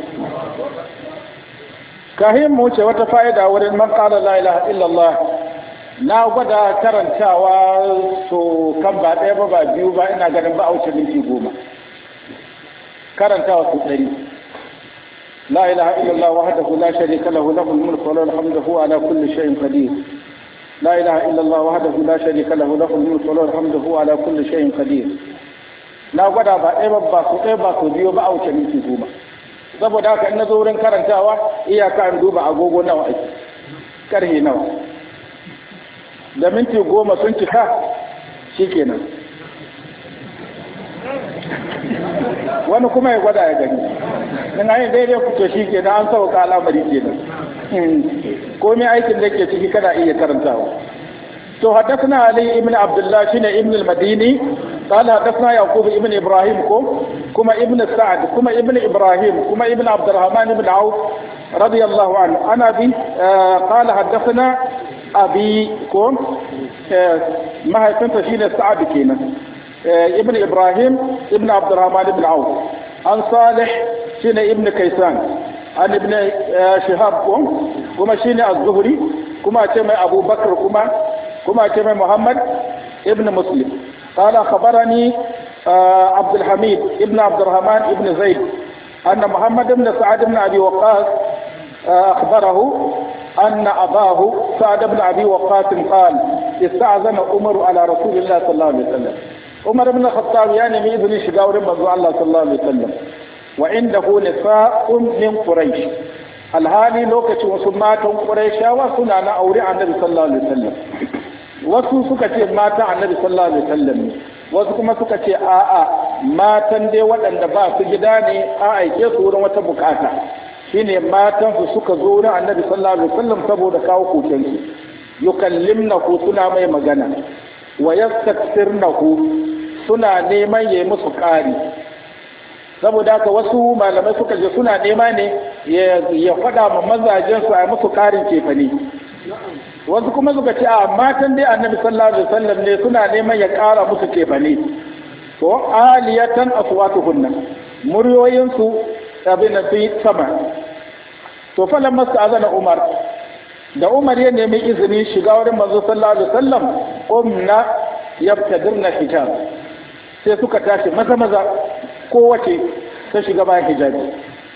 كهيم موجة وتفايدة ورن من قال لا إله إلا الله na gwada karantawa so kan ba ɗaya ba biyu ba ina ganin ba a wuce minti 10 karantawa su 100 la ilaha illallah wahdahu la sharika lahu lahul mulku wa lahul hamdu huwa ala kulli shay'in qadir la ilaha illallah wahdahu la sharika lahu lahul mulku wa lahul hamdu huwa ala kulli shay'in qadir. Na gwada ba ɗaya ba su ɗaya ba su biyo ba a wuce minti 10 saboda haka in na zo wurin karantawa iyaka in duba agogo nawa ake karhe nawa da minti 10 sun cika shikenan wani kuma ya gwada ya gani in ayin daidai kuto shikenan an sauka al'amari kenan komai aikin da ke ciki kana iya karantawa. to haddathana Ali ibn Abdullah shine ibn al-Madini قال حدثنا يعقوب ابن إبراهيم كما ابن سعد كما ابن إبراهيم كما ابن عبد الرحمن بن عوف رضي الله عنه أنا أبي قال حدثنا أبي ما هي تنتشين سعد كينا ابن إبراهيم ابن عبد الرحمن بن عوف عن صالح شين ابن كيسان عن ابن شهاب كما شين الزهري كما كما أبو بكر كما كما محمد ابن مسلم قال خبرني عبد الحميد ابن عبد الرحمن ابن زيد أن محمد بن سعد بن أبي وقاص أخبره أن أباه سعد بن أبي وقاص قال استأذن عمر على رسول الله صلى الله عليه وسلم. عمر بن الخطاب يعني من إذن شجاور رسول الله صلى الله عليه وسلم وعنده نساء من قريش الهالي لوكة وسمات قريشا وسنانا أوري عن النبي صلى الله عليه وسلم. wasu suka ce matan annabi sallallahu alaihi wasallam ne wasu kuma suka ce a'a matan dai waɗanda ba su gida ne a aike su wurin wata bukata shine matan su suka zo wurin annabi sallallahu alaihi wasallam saboda kawo koken su yukallimnahu suna mai magana wa yastaksirnahu suna neman yayi musu ƙari saboda haka wasu malamai suka je suna nema ne ya faɗa ma mazajen su a musu ƙarin cefane wasu kuma suka ce a matan dai annabi sallallahu alaihi wasallam ne suna neman ya ƙara musu cefane to aliyatan aswatuhunna muryoyin su abin da su sama to falan masu azana Umar da Umar ya nemi izini shiga wurin manzo sallallahu alaihi wasallam umna yabtadirna hijab sai suka tashi maza kowace ta shiga bayan hijabi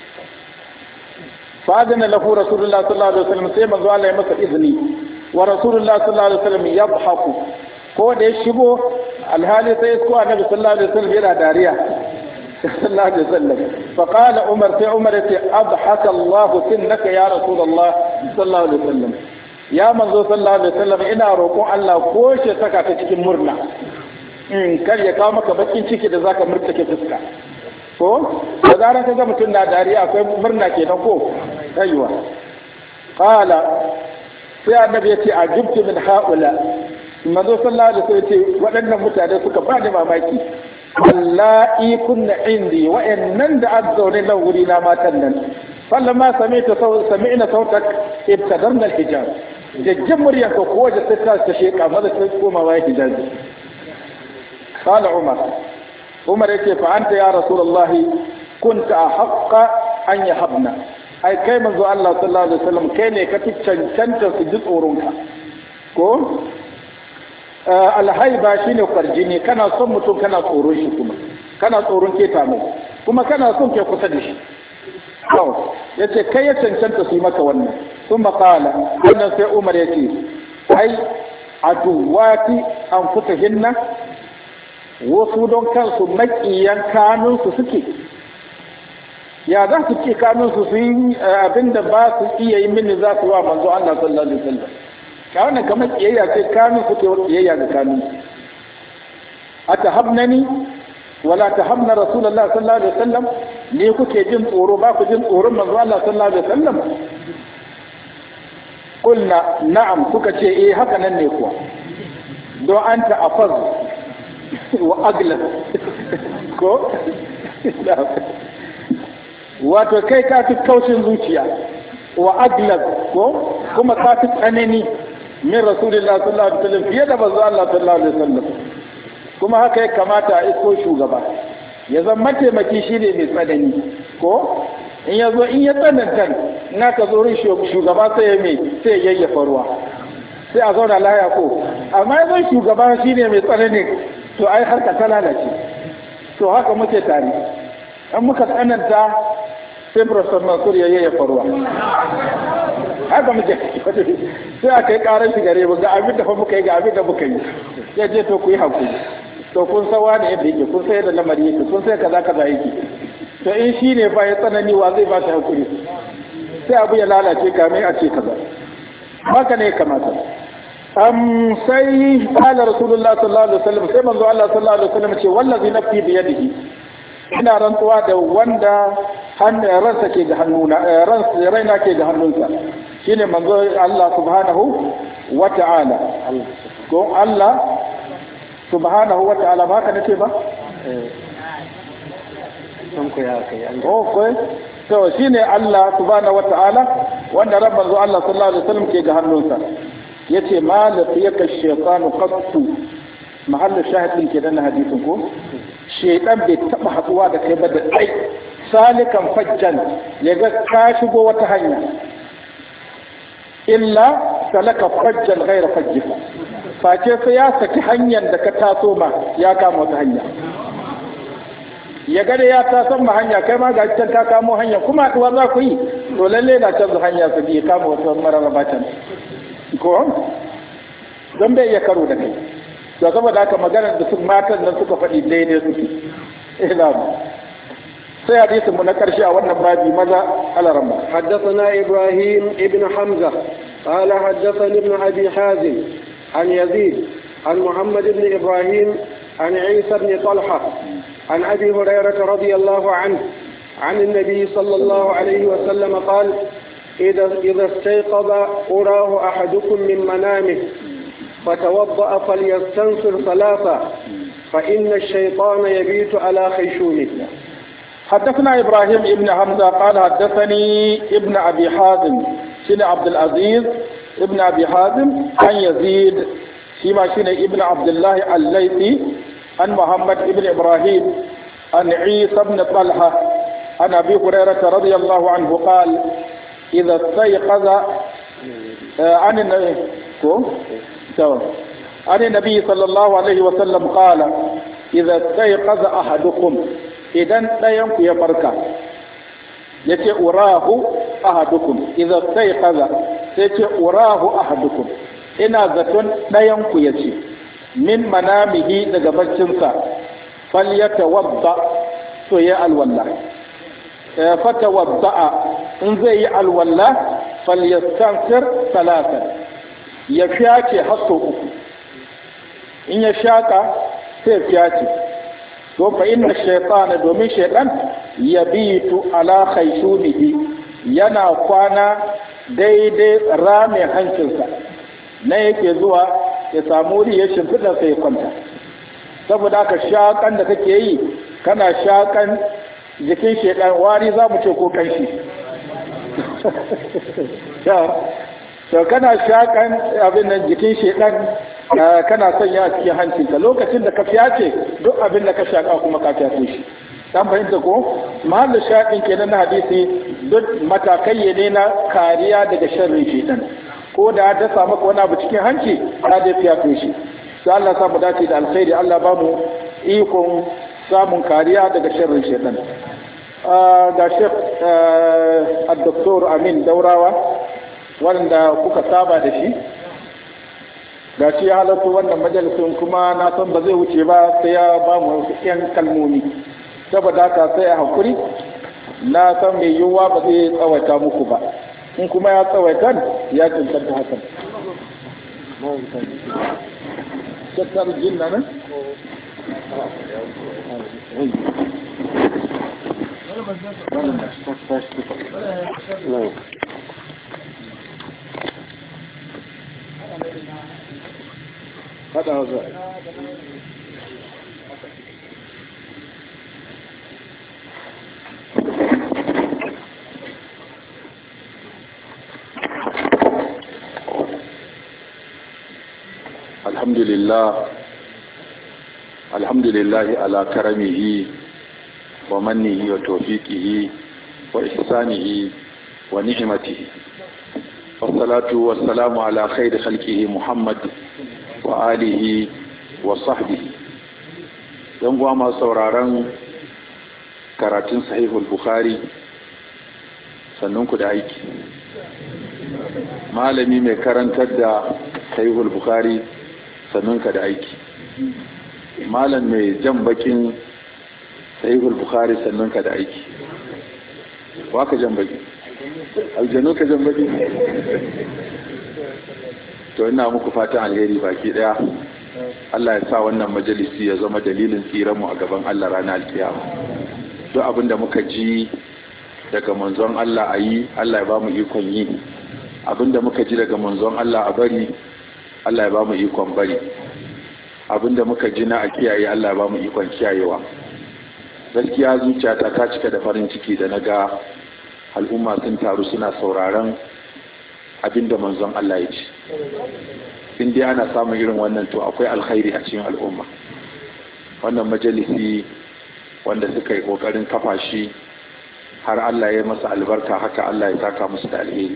fa azana lahu rasulullah sallallahu alaihi wasallam sai manzo Allah ya masa izini wa rasulullah sallallahu alaihi wasallam yadhaku ko da ya shigo alhali sai ko annabi sallallahu alaihi wasallam yana dariya sallallahu alaihi wasallam fa qala umar sai umar ya adhaka Allah sinnaka ya rasulullah sallallahu alaihi wasallam ya manzo sallallahu alaihi wasallam ina roƙon Allah ko shi saka ta cikin murna kar ya kawo maka bakin ciki da zaka murtake fuska ko da zaran ka ga mutum na dariya akwai murna kenan ko aiwa qala sai annabi ya ce ajibtu min haula manzo sallallahu alaihi wasallam ce waɗannan mutane suka ba ni mamaki wallahi kunna indi wa innan da azzaune nan wuri na matan nan sallama sami'na sautak ibtadarna al-hijab jajjin muryar ko waje sai ta sheka maza ta koma wa hijabi qala umar yake fa anta ya rasulullah kunta haqqa an yahabna ai kai manzo Allah sallallahu alaihi wasallam kai ne ka cancanta su ji tsoronka ko alhaiba shine kwarjini kana son mutum kana tsoron shi kuma kana tsoron keta mai kuma kana son ke kusa da shi to yace kai ya cancanta su yi maka wannan sun makala wannan sai Umar yace ai aduwati an hinna wasu don kansu makiyan kanunsu suke ya za su ce kanunsu su yi abinda ba su iya yi mini za su wa manzo Allah sallallahu alaihi wasallam ka wannan kamar kiyayya sai kanun su ke kiyayya ga kanun atahabnani wala tahabna rasulullah sallallahu alaihi wasallam ne kuke jin tsoro ba ku jin tsoron manzo Allah sallallahu alaihi wasallam qulna na'am suka ce eh haka nan ne kuwa don anta afaz wa aglas ko wato kai ka fi kaushin zuciya wa aglas ko kuma ka fi tsanani min rasulullah sallallahu alaihi wasallam fiye da manzo Allah sallallahu alaihi wasallam kuma haka ya kamata a isko shugaba ya zama mataimaki shine mai tsanani ko in ya zo in ya tsananta in aka zo rin shugaba sai ya mai sai ya yayyafa ruwa sai a zauna laya ko amma ya zo shugaba shine mai tsanani to ai harka ta lalace to haka muke tare an muka tsananta sai Professor Mansur ya yayyafa ruwa haka muke sai a kai karar shi gare mu ga abin da fa muka yi ga abin da muka yi ya je to ku yi hakuri to kun san wani yadda yake kun san yadda lamari yake kun san kaza kaza yake to in shi ne ba ya tsanani wa zai ba ta hakuri sai abu ya lalace kamar a ce kaza haka ne kamata sai qala rasulullah sallallahu alaihi wasallam sai manzo Allah sallallahu alaihi wasallam ce wallazi nafsi bi yadihi ina rantsuwa da wanda ransa ke ga hannuna raina ke ga hannunsa shine manzo Allah subhanahu wa ta'ala ko Allah subhanahu wa ta'ala ba ka nace ba san ko ya kai an ko to shine Allah subhanahu wa ta'ala wanda ran manzo Allah sallallahu alaihi wasallam ke ga hannunsa yace ma lafiyaka shaytanu qattu mahallu shahidin ke dan hadisin ko shaytan bai taba haduwa da kai ba da dai salikan fajjan yaga ka shigo wata hanya illa salaka fajjan ghayra fajjika face sai ya saki hanyar da ka taso ma ya kama wata hanya ya gada ya taso ma hanya kai ma ga can ka kamo hanya kuma duwa za ku yi to lalle na canza hanya su bi kama wata mararraba can ko don bai iya karo da kai to saboda haka maganar da su matan nan suka faɗi daidai suke ina sai hadisin mu na karshe a wannan babi maza alarama haddathana ibrahim ibn hamza قال حدثني ابن أبي حازم عن يزيد عن محمد بن إبراهيم عن عيسى بن طلحة عن أبي هريرة رضي الله عنه عن النبي صلى الله عليه وسلم قال إذا استيقظ أراه أحدكم من منامه فتوضأ فليستنصر ثلاثة فإن الشيطان يبيت على خيشومه. حدثنا إبراهيم ابن حمزة قال حدثني ابن أبي حازم شين عبد العزيز ابن أبي حازم عن يزيد فيما شين ابن عبد الله الليثي عن محمد ابن إبراهيم عن عيسى بن طلحة عن أبي هريرة رضي الله عنه قال إذا استيقظ عن النبي صلى الله عليه وسلم قال إذا استيقظ أحدكم إذن لا ينكو يفرك يتي أراه أحدكم إذا استيقظ يتي أراه أحدكم إنا ذاتون لا ينكو يتي من منامه دقبتشنسا فليتوضأ سيء الوالله فتوضأ إن زي الوالله فليستنصر ثلاثا يفياكي حصو إن يشاك سيفياكي فإن الشيطان دومين شيطان يبيت على خيشومه yana kwana daidai rame hancinsa na yake zuwa ya samu wuri ya shimfiɗa sai kwanta saboda haka shakan da kake yi kana shakan jikin shaidan wari za mu ce ko kanshi to kana shakan abin nan jikin shaidan kana sanya a cikin hancinka lokacin da ka fiyace duk abin da ka shaka kuma ka fiyace shi dan fahimta ko mahallin shaɗin kenan na hadisi duk matakai ne na kariya daga sharrin shaitan ko da ta samu wani abu cikin hanci ka da fiyace shi sai Allah ya samu dace da alkhairi Allah ba mu ikon samun kariya daga sharrin shaitan ga Sheikh Dr. Amin Daurawa wanda kuka saba da shi ga shi ya halatto wannan majalisun kuma na san ba zai wuce ba sai ya ba mu yan kalmomi saboda haka sai a hakuri na san mai yiwuwa ba zai tsawaita muku ba in kuma ya tsawaita ya cancanta hakan shakar jin nan هذا هو الحمد لله على كرمه ومنه وتوفيقه وإحسانه ونعمته والصلاة والسلام على خير خلقه محمد وآله وصحبه yan uwa masu sauraron karatun sahihul bukhari, sannan ku da aiki. Malami mai karantar da sahihul bukhari, sannan ka da aiki. Malam mai jan bakin sahihul bukhari, sannan ka da aiki. Wa ka jan baki? Aljanu ka jan baki? To ina muku fatan alheri baki daya. Allah ya sa wannan majalisi ya zama dalilin tsiranmu a gaban Allah ranar alkiyama. Duk abin da muka ji daga manzon Allah a yi, Allah ya ba mu ikon yi. Abin da muka ji daga manzon Allah a bari, Allah ya ba mu ikon bari. Abin da muka ji na a kiyaye, Allah ya ba mu ikon kiyayewa. Gaskiya zuciyata ta cika da farin ciki da na ga al'umma sun taru suna sauraron abin da manzon Allah ya ce. In dai ana samun irin wannan to akwai alkhairi a cikin al'umma. Wannan majalisi wanda suka yi kokarin kafa shi har Allah ya masa albarka, haka Allah ya saka musu da alheri.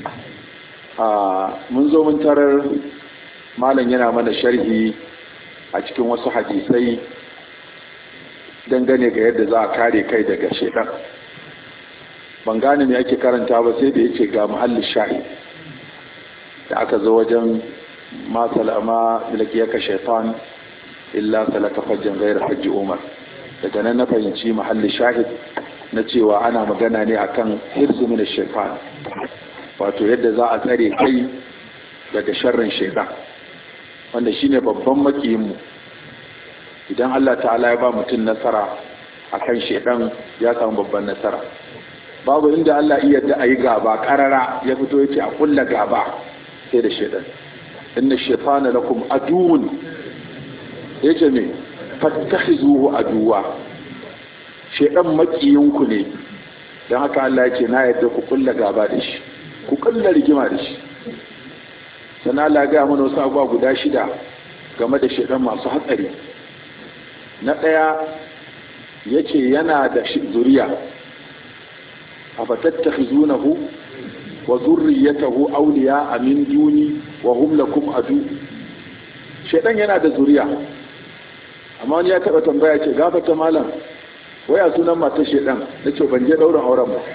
Mun zo mun tarar malam yana mana sharhi a cikin wasu hadisai dangane ga yadda za a kare kai daga shaitan. Ban gane me ake karanta ba sai da yake ga muhallin shahid da aka zo wajen ma salama bilakiyaka shaitan illa salaka fajjan ghayra hajji umar. Daga nan na fahimci mahallin shahid na cewa ana magana ne akan hirzu min shaitan, wato yadda za a tsare kai daga sharrin shaitan, wanda shine babban makiyin mu. Idan Allah ta'ala ya ba mutum nasara akan shaitan, ya samu babban nasara. Babu inda Allah iya da ayi gaba karara ya fito yace a kulla gaba sai da shaitan. Inna shaitana lakum aduwwun, yace me fattakhizuhu aduwa. Shaitan makiyinku ne, dan haka Allah yake na yadda ku kulla gaba da shi, ku kulla rigima da shi. Sana Allah ga mana wasu abubuwa guda 6 game da shaitan masu hatsari. Na daya yace yana da zuriya, afatattakhizunahu wa zurriyatahu awliya min duni wa hum lakum adu. Shedan yana da zuriya, amma wani ya taba tambaya ce gafata malam waya sunan matar shedan, nace ban je daurin auren ba.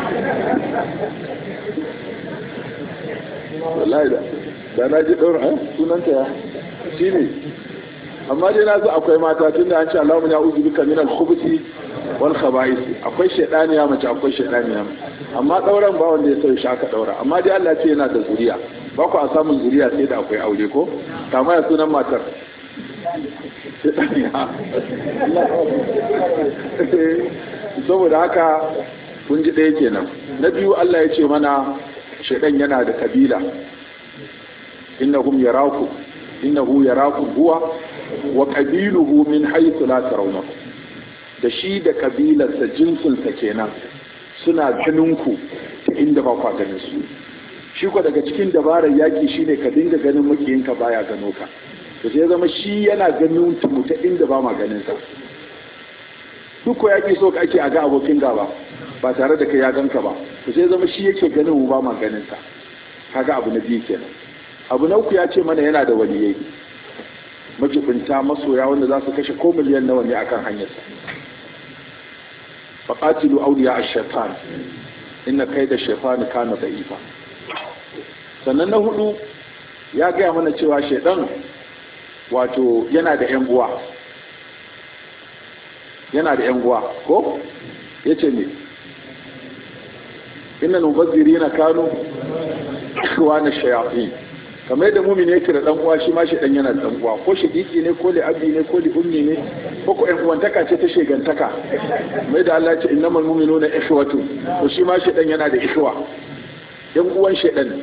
Wallahi da na je daurin sunanta ya shine, amma dai na zo akwai mata tunda an ce Allahumma ya'udhu bika min al-khubuthi wal khaba'is. Akwai shedaniya mace, akwai shedaniya mace, amma dauran ba wanda ya sai shi aka daura. Amma dai Allah ce yana da zuriya, ba ku a samun zuriya sai da akwai aure ko? Kama ya sunan matar shedaniya. Saboda haka kun ji ɗaya kenan. Na biyu Allah ya ce mana shedan yana da kabila, innahu yaraku huwa wa qabiluhu min haythu la tarawna. Da shi da kabilarsa jinsinsa kenan suna ganin ku ta inda ba kwa ganin su. Shi ko daga cikin dabarar yaki shine ka dinga ganin makiyinka baya gano ka, to sai zama shi yana ganin mu ta inda ba ma ganin sa. Duk ko yaki so ka ake a ga abokin gaba ba tare da kai ya ganka ba, to sai zama shi yake ganin mu ba ma ganin sa. Kaga abu na biyu kenan. Abu na uku ya ce mana yana da waliyai, majibinta masoya wanda za su kashe ko miliyan nawa ne akan hanyarsa. faƙatilu auliya a shaitan inna kai da shaitani kana da'ifa. Sannan na hudu ya gaya mana cewa shaitan wato yana da yan uwa ko yace ne innal mubazzirina kanu ikhwana shayatin. Kamar yadda mumin yake da dan uwa, shi ma shaitan yana da dan uwa, ko shakiki ne ko li abi ne ko li ummi ne ko ƴan uwantaka ce ta shegantaka. Mai da Allah ya ce innamal mu'minuna ikhwatu, to shi ma shaitan yana da ikhwa, ƴan uwan shaitan.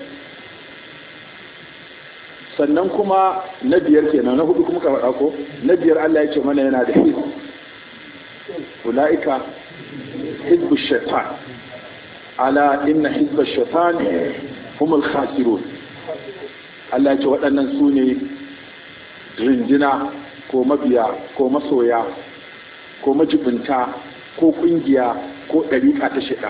Sannan kuma na biyar kenan, na hudu kuma ka faɗa ko na biyar Allah ya ce mana yana da hizb, ulaika hizbu shaitan, ala inna hizba shaitan humul khasirun. Allah ya ce waɗannan su ne rinjina ko mabiya ko masoya ko majibinta ko ƙungiya ko ɗariƙa ta shaitan.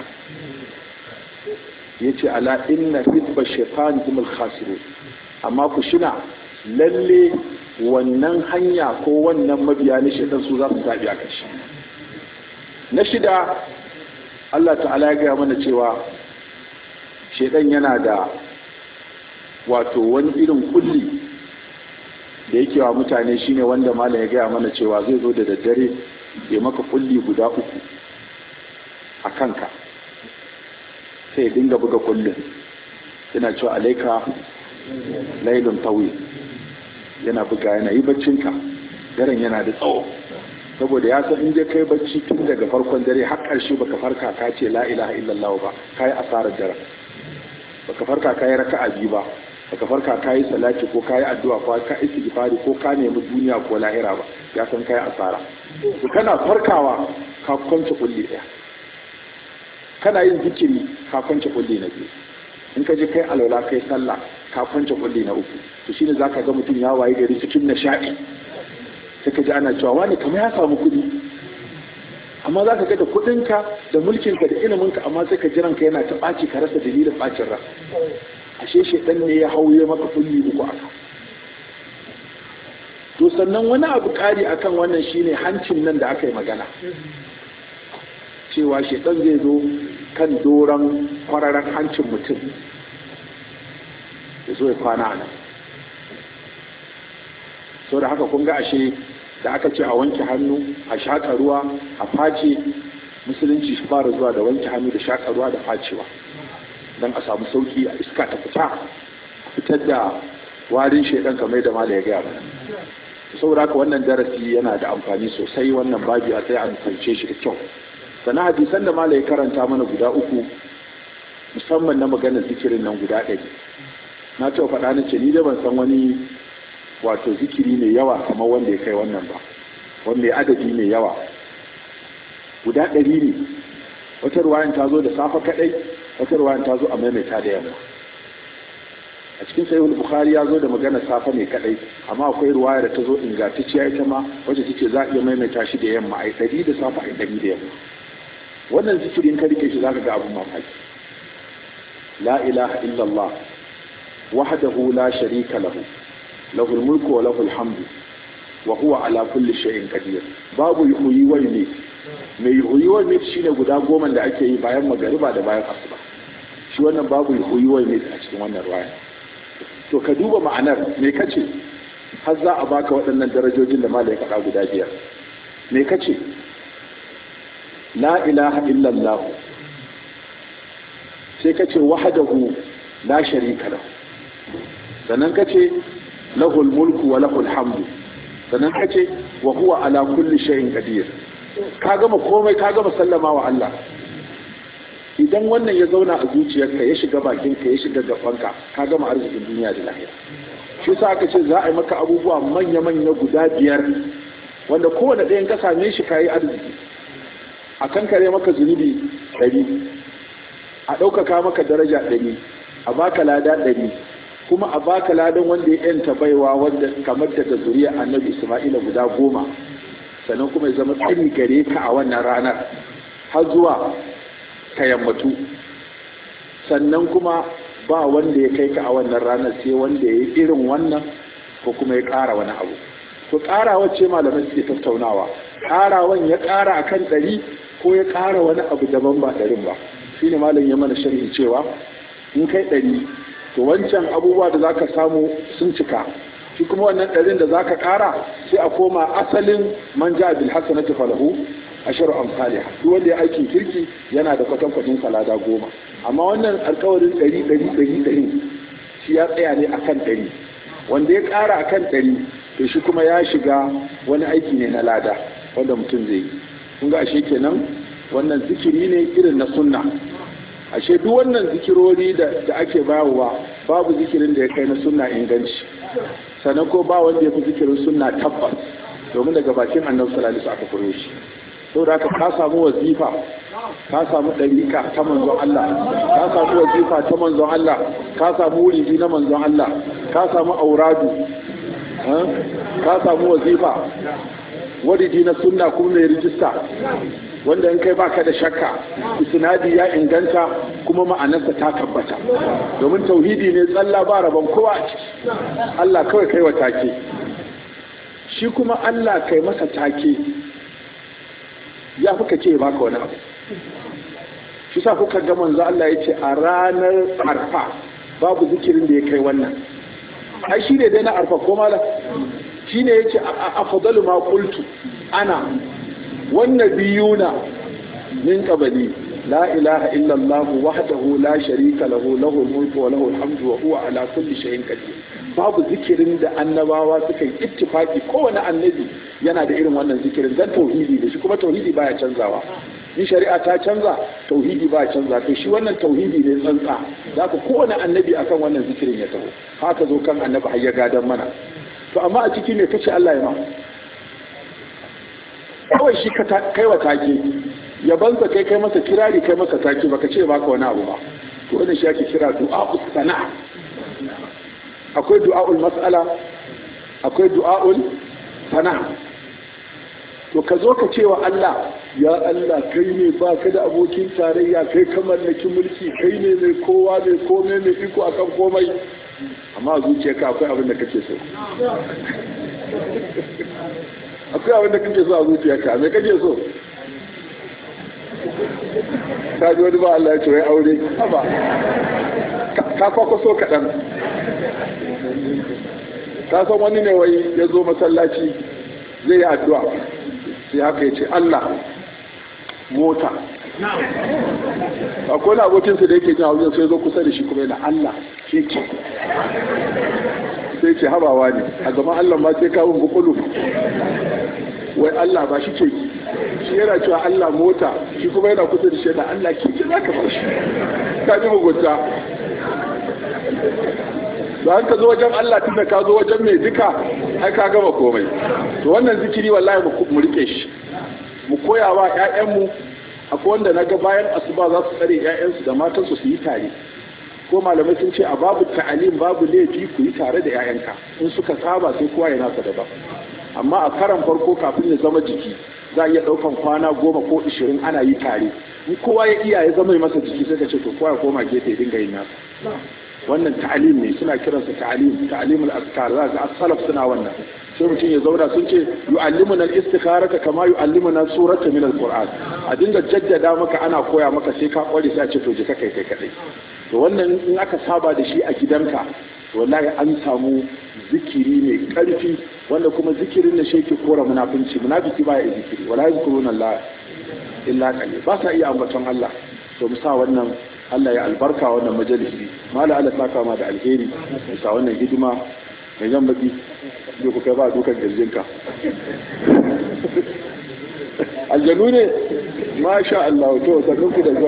Ya ce ala inna hizba shaitan humul khasirun. Amma ku shina lalle wannan hanya ko wannan mabiya na shaitan su za su tabi a kashi. Na shida, Allah ta'ala ya gaya mana cewa shaitan yana da wato wani irin kulli da yake wa mutane, shine wanda malam ya gaya mana cewa zai zo da daddare ya maka kulli guda 3 a kanka, sai ya dinga buga kullin yana cewa alaika lailun tawil, yana buga yana yi baccinka, daren yana da tsawo, saboda ya san in je kai bacci tun daga farkon dare har ƙarshe baka farka ka ce la ilaha illallah ba, kai asarar daren. Baka farka kai raka'a 2 ba, baka farka kai salati ko kai addu'a ko kai istighfari ko ka nemi duniya ko lahira ba, ya san kai asara. to kana farkawa ka kwance kulli daya, kana yin zikiri ka kwance kulli na 2, in ka je kai alwala kai sallah ka kwance kulli na 3. to shine zaka ga mutum ya waye gari cikin nishadi, sai ka ji ana cewa wani kamar ya samu kudi, amma zaka ga da kudinka da mulkinka da iliminka, amma sai ka ji ranka yana ta baci, ka rasa dalilin bacin ran. ashe shedan ne ya hauye maka kulli 3 aka. to sannan wani abu kari akan wannan shine hancin nan da aka yi magana cewa shedan zai zo kan doron kwararan hancin mutum ya zo ya kwana nan. so da haka kun ga ashe da aka ce a wanke hannu, a shaƙa ruwa, a face, musulunci su fara zuwa da wanke hannu da shaƙa ruwa da facewa don a samu sauki, a iska ta fitar da warin shaidan kamar da mala ya gaya mana. saboda haka wannan darasi yana da amfani sosai, wannan babi a sai an fahimce shi da kyau. sannan hadisan da mala ya karanta mana guda 3, musamman na maganar zikirin nan guda 100, na ce faɗa na ce ni da ban san wani wato zikiri mai yawa kamar wanda ya kai wannan ba, wanda ya adadi mai yawa guda 100 ne. wata ruwayan ta zo da safa kadai, wata ruwayan ta zo a maimaita da yamma. a cikin sahihul bukhari ya zo da magana safa ne kadai, amma akwai ruwaya da ta zo ingantacciya ita ma wacce take za a iya maimaita shi da yamma, ai 100 da safa ai 100 da yamma. wannan zikirin ka rike shi zaka ga abun mamaki. la ilaha illallah wahdahu la sharika lahu lahul mulku wa lahul hamdu wa huwa ala kulli shay'in qadir. babu yuhyi wa yumiit. mai yuhyi wa yumiit shine guda 10 da ake yi bayan magariba da bayan asuba. shi wannan babu yuhyi wa yumiit a cikin wannan riwaya. to ka duba ma'anar me kace har za a baka waɗannan darajojin da malai faɗa guda 5. me kace la ilaha illallah, sai kace wahdahu la sharika lahu, sannan kace lahul mulku wa lahul hamdu, sannan kace wa huwa ala kulli shay'in qadir. ka gama komai, ka gama sallama wa Allah. idan wannan ya zauna a zuciyarka, ya shiga bakinka, ya shiga gabanka, ka gama arzikin duniya da lahira. shi yasa aka ce za a yi maka abubuwa manya-manya guda 5 wanda kowane ɗayan ka same shi kayi arziki. a kankare maka zunubi 100, a ɗaukaka maka daraja 100, a baka lada 100, kuma a baka ladan wanda ya yanta baiwa wanda kamar daga zuriya annabi Isma'ila guda 10, sannan kuma ya zama tsari gare ka a wannan ranar har zuwa ka yammatu. sannan kuma ba wanda ya kai ka a wannan ranar sai wanda ya yi irin wannan ko kuma ya ƙara wani abu. to ƙarawa ce malamai suke tattaunawa, ƙarawan ya ƙara akan 100 ko ya ƙara wani abu daban ba 100 ba. shine malam ya mana sharhi cewa in kai 100 to wancan abubuwa da zaka samu sun cika, shi kuma wannan 100 da zaka ƙara sai a koma asalin man ja'a bil hasanati falahu asharu amsalha. duk wanda ya aikin kirki yana da kwatankwacin salada 10, amma wannan alƙawarin 100 shi ya tsaya ne akan 100. wanda ya ƙara akan 100 to shi kuma ya shiga wani aiki ne na lada wanda mutum zai yi. kun ga ashe kenan wannan zikiri ne irin na sunna. ashe duk wannan zikirori da ake bayarwa babu zikirin da ya kai na sunna inganci, sannan ko ba wanda ya fi zikirin sunna tabbas, domin daga bakin annabi sallallahu alaihi wasallam aka furo shi. saboda haka ka samu wazifa, ka samu dariƙa ta manzon Allah, ka samu wazifa ta manzon Allah, ka samu wuridi na manzon Allah, ka samu auradu, ka samu wazifa waridi na sunna kuma mai rijista wanda in kai baka da shakka isnadi ya inganta kuma ma'anarsa ta tabbata domin tauhidi ne tsalla ba rabon kowa a ciki Allah kawai kai wa take shi kuma Allah kai masa take ya fuka ce baka wani abu shi sa kuka ga manzo Allah ya ce a ranar arfa babu zikirin da ya kai wannan ai shi ne dai na arfa ko mala shi ne ya ce afdalu ma qultu ana والنبيون من قبلي لا إله إلا الله وحده لا شريك له له الملك وله الحمد وهو على كل شيء قدير babu zikirin da annabawa suka yi ittifaki kowane annabi yana da irin wannan zikirin dan tauhidi da shi kuma tauhidi baya canzawa in shari'a ta canza tauhidi baya canza to shi wannan tauhidi ne tsantsa zaka kowane annabi akan wannan zikirin ya taho haka zo kan annabi har ya gadan mana to amma a ciki ne kace Allah ya ma kawai shi kai wa take yabansa kai masa kirari kai masa take baka ce baka wani abu ba to wannan shi ake kira du'a'ul sana akwai du'a'ul mas'ala akwai du'a'ul sana to ka zo ka ce wa Allah ya Allah kai ne baka da abokin tarayya kai ka mallaki mulki kai ne mai kowa mai komai mai iko akan komai amma zuciyarka akwai abin da kake so akwai abin da kake so a zuciyarka me kake so ka ji wani ba Allah ya ce wai aure haba ka kwakwa so kaɗan ka san wani ne wai ya zo masallaci zai yi addu'a sai haka ya ce Allah mota akwai wani abokinsa da yake jin hausa sai zo kusa da shi kuma yana Allah keke sai ce habawa ne a gaban Allah ma sai kawo bukulu wai Allah ba shi ke shi yana cewa Allah mota shi kuma yana kusa da shi yana Allah keke za ka ba shi ka ji mugunta ba an ka zo wajen Allah tunda ka zo wajen mai duka ai ka gama komai to wannan zikiri wallahi mu rike shi mu koya wa ƴaƴanmu akwai wanda naga bayan asuba za su tsare ƴaƴansu da matansu su yi tare ko malamai sun ce a babu ta'alim babu laifi ku yi tare da 'ya'yanka in suka saba sai kowa ya nasa daban amma a karan farko kafin ya zama jiki za a iya ɗaukan kwana 10 ko 20 ana yi tare in kowa ya iya ya zama masa jiki sai ka ce to kowa ya koma gefe ya dinga yin nasa wannan ta'alim ne suna kiransa ta'alimul azkar za ga as-salaf suna wannan sai mutum ya zauna sun ce yu'allimuna al-istikharata kama yu'allimuna surata min al-qur'an a dinga jaddada maka ana koya maka sai ka kware sai a ce to je kai kadai to wannan in aka saba da shi a gidanka wallahi an samu zikiri mai karfi wanda kuma zikirin da shi ke kora munafinci munafiki ba ya zikiri wala yazkuruna Allah illa qalil ba sa iya ambaton Allah to mu sa wannan Allah ya albarka wannan majalisi mala Allah saka ma da alheri sa wannan hidima mai jan baki da ku kai ba dukan girjinka aljanu ne masha Allah to sanin ku da zuwa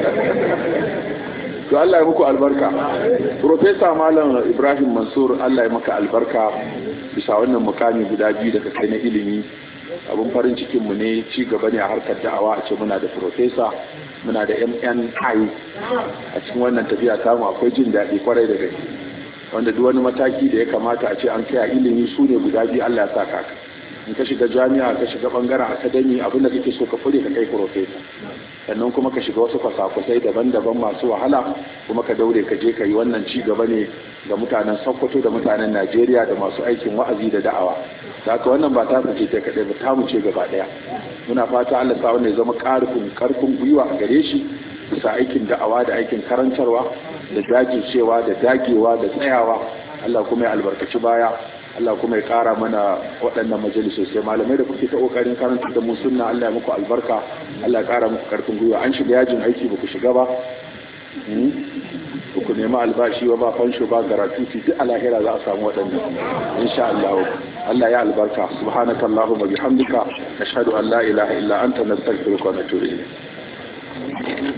to Allah ya muku albarka Professor Malam Ibrahim Mansur Allah ya maka albarka bisa wannan mukami guda biyu daga kai na ilimi abun farin cikin mu ne ci gaba ne a harkar da'awa a ce muna da professor muna da MNI a cikin wannan tafiya ta mu akwai jin daɗi kwarai da gaske wanda duk wani mataki da ya kamata a ce an kai a ilimi su ne guda biyu Allah ya saka ka in ka shiga jami'a ka shiga bangaren academy abin da kake so ka fure ka kai professor sannan kuma ka shiga wasu kwasa-kwasai daban-daban masu wahala kuma ka daure ka je ka yi wannan ci gaba ne ga mutanen Sokoto da mutanen Najeriya da masu aikin wa'azi da da'awa da haka wannan ba ta fice ta kaɗai ba ta mu ce gaba ɗaya muna fata Allah sa wannan ya zama karfin gwiwa a gare shi bisa aikin da'awa da aikin karantarwa da jajircewa da dagewa da tsayawa Allah kuma ya albarkaci baya Allah kuma ya kara mana waɗannan majalisosai malamai da kuke ta kokarin karanta da mu sunna Allah ya muku albarka Allah ya kara muku karfin gwiwa an shiga yajin aiki ba ku shiga ba ku nemi albashi ba fansho ba garatuti duk alahira za a samu waɗannan insha Allah Allah ya albarka subhanakallahumma bihamdika ashhadu an la ilaha illa anta nastaghfiruka wa natubu ilayk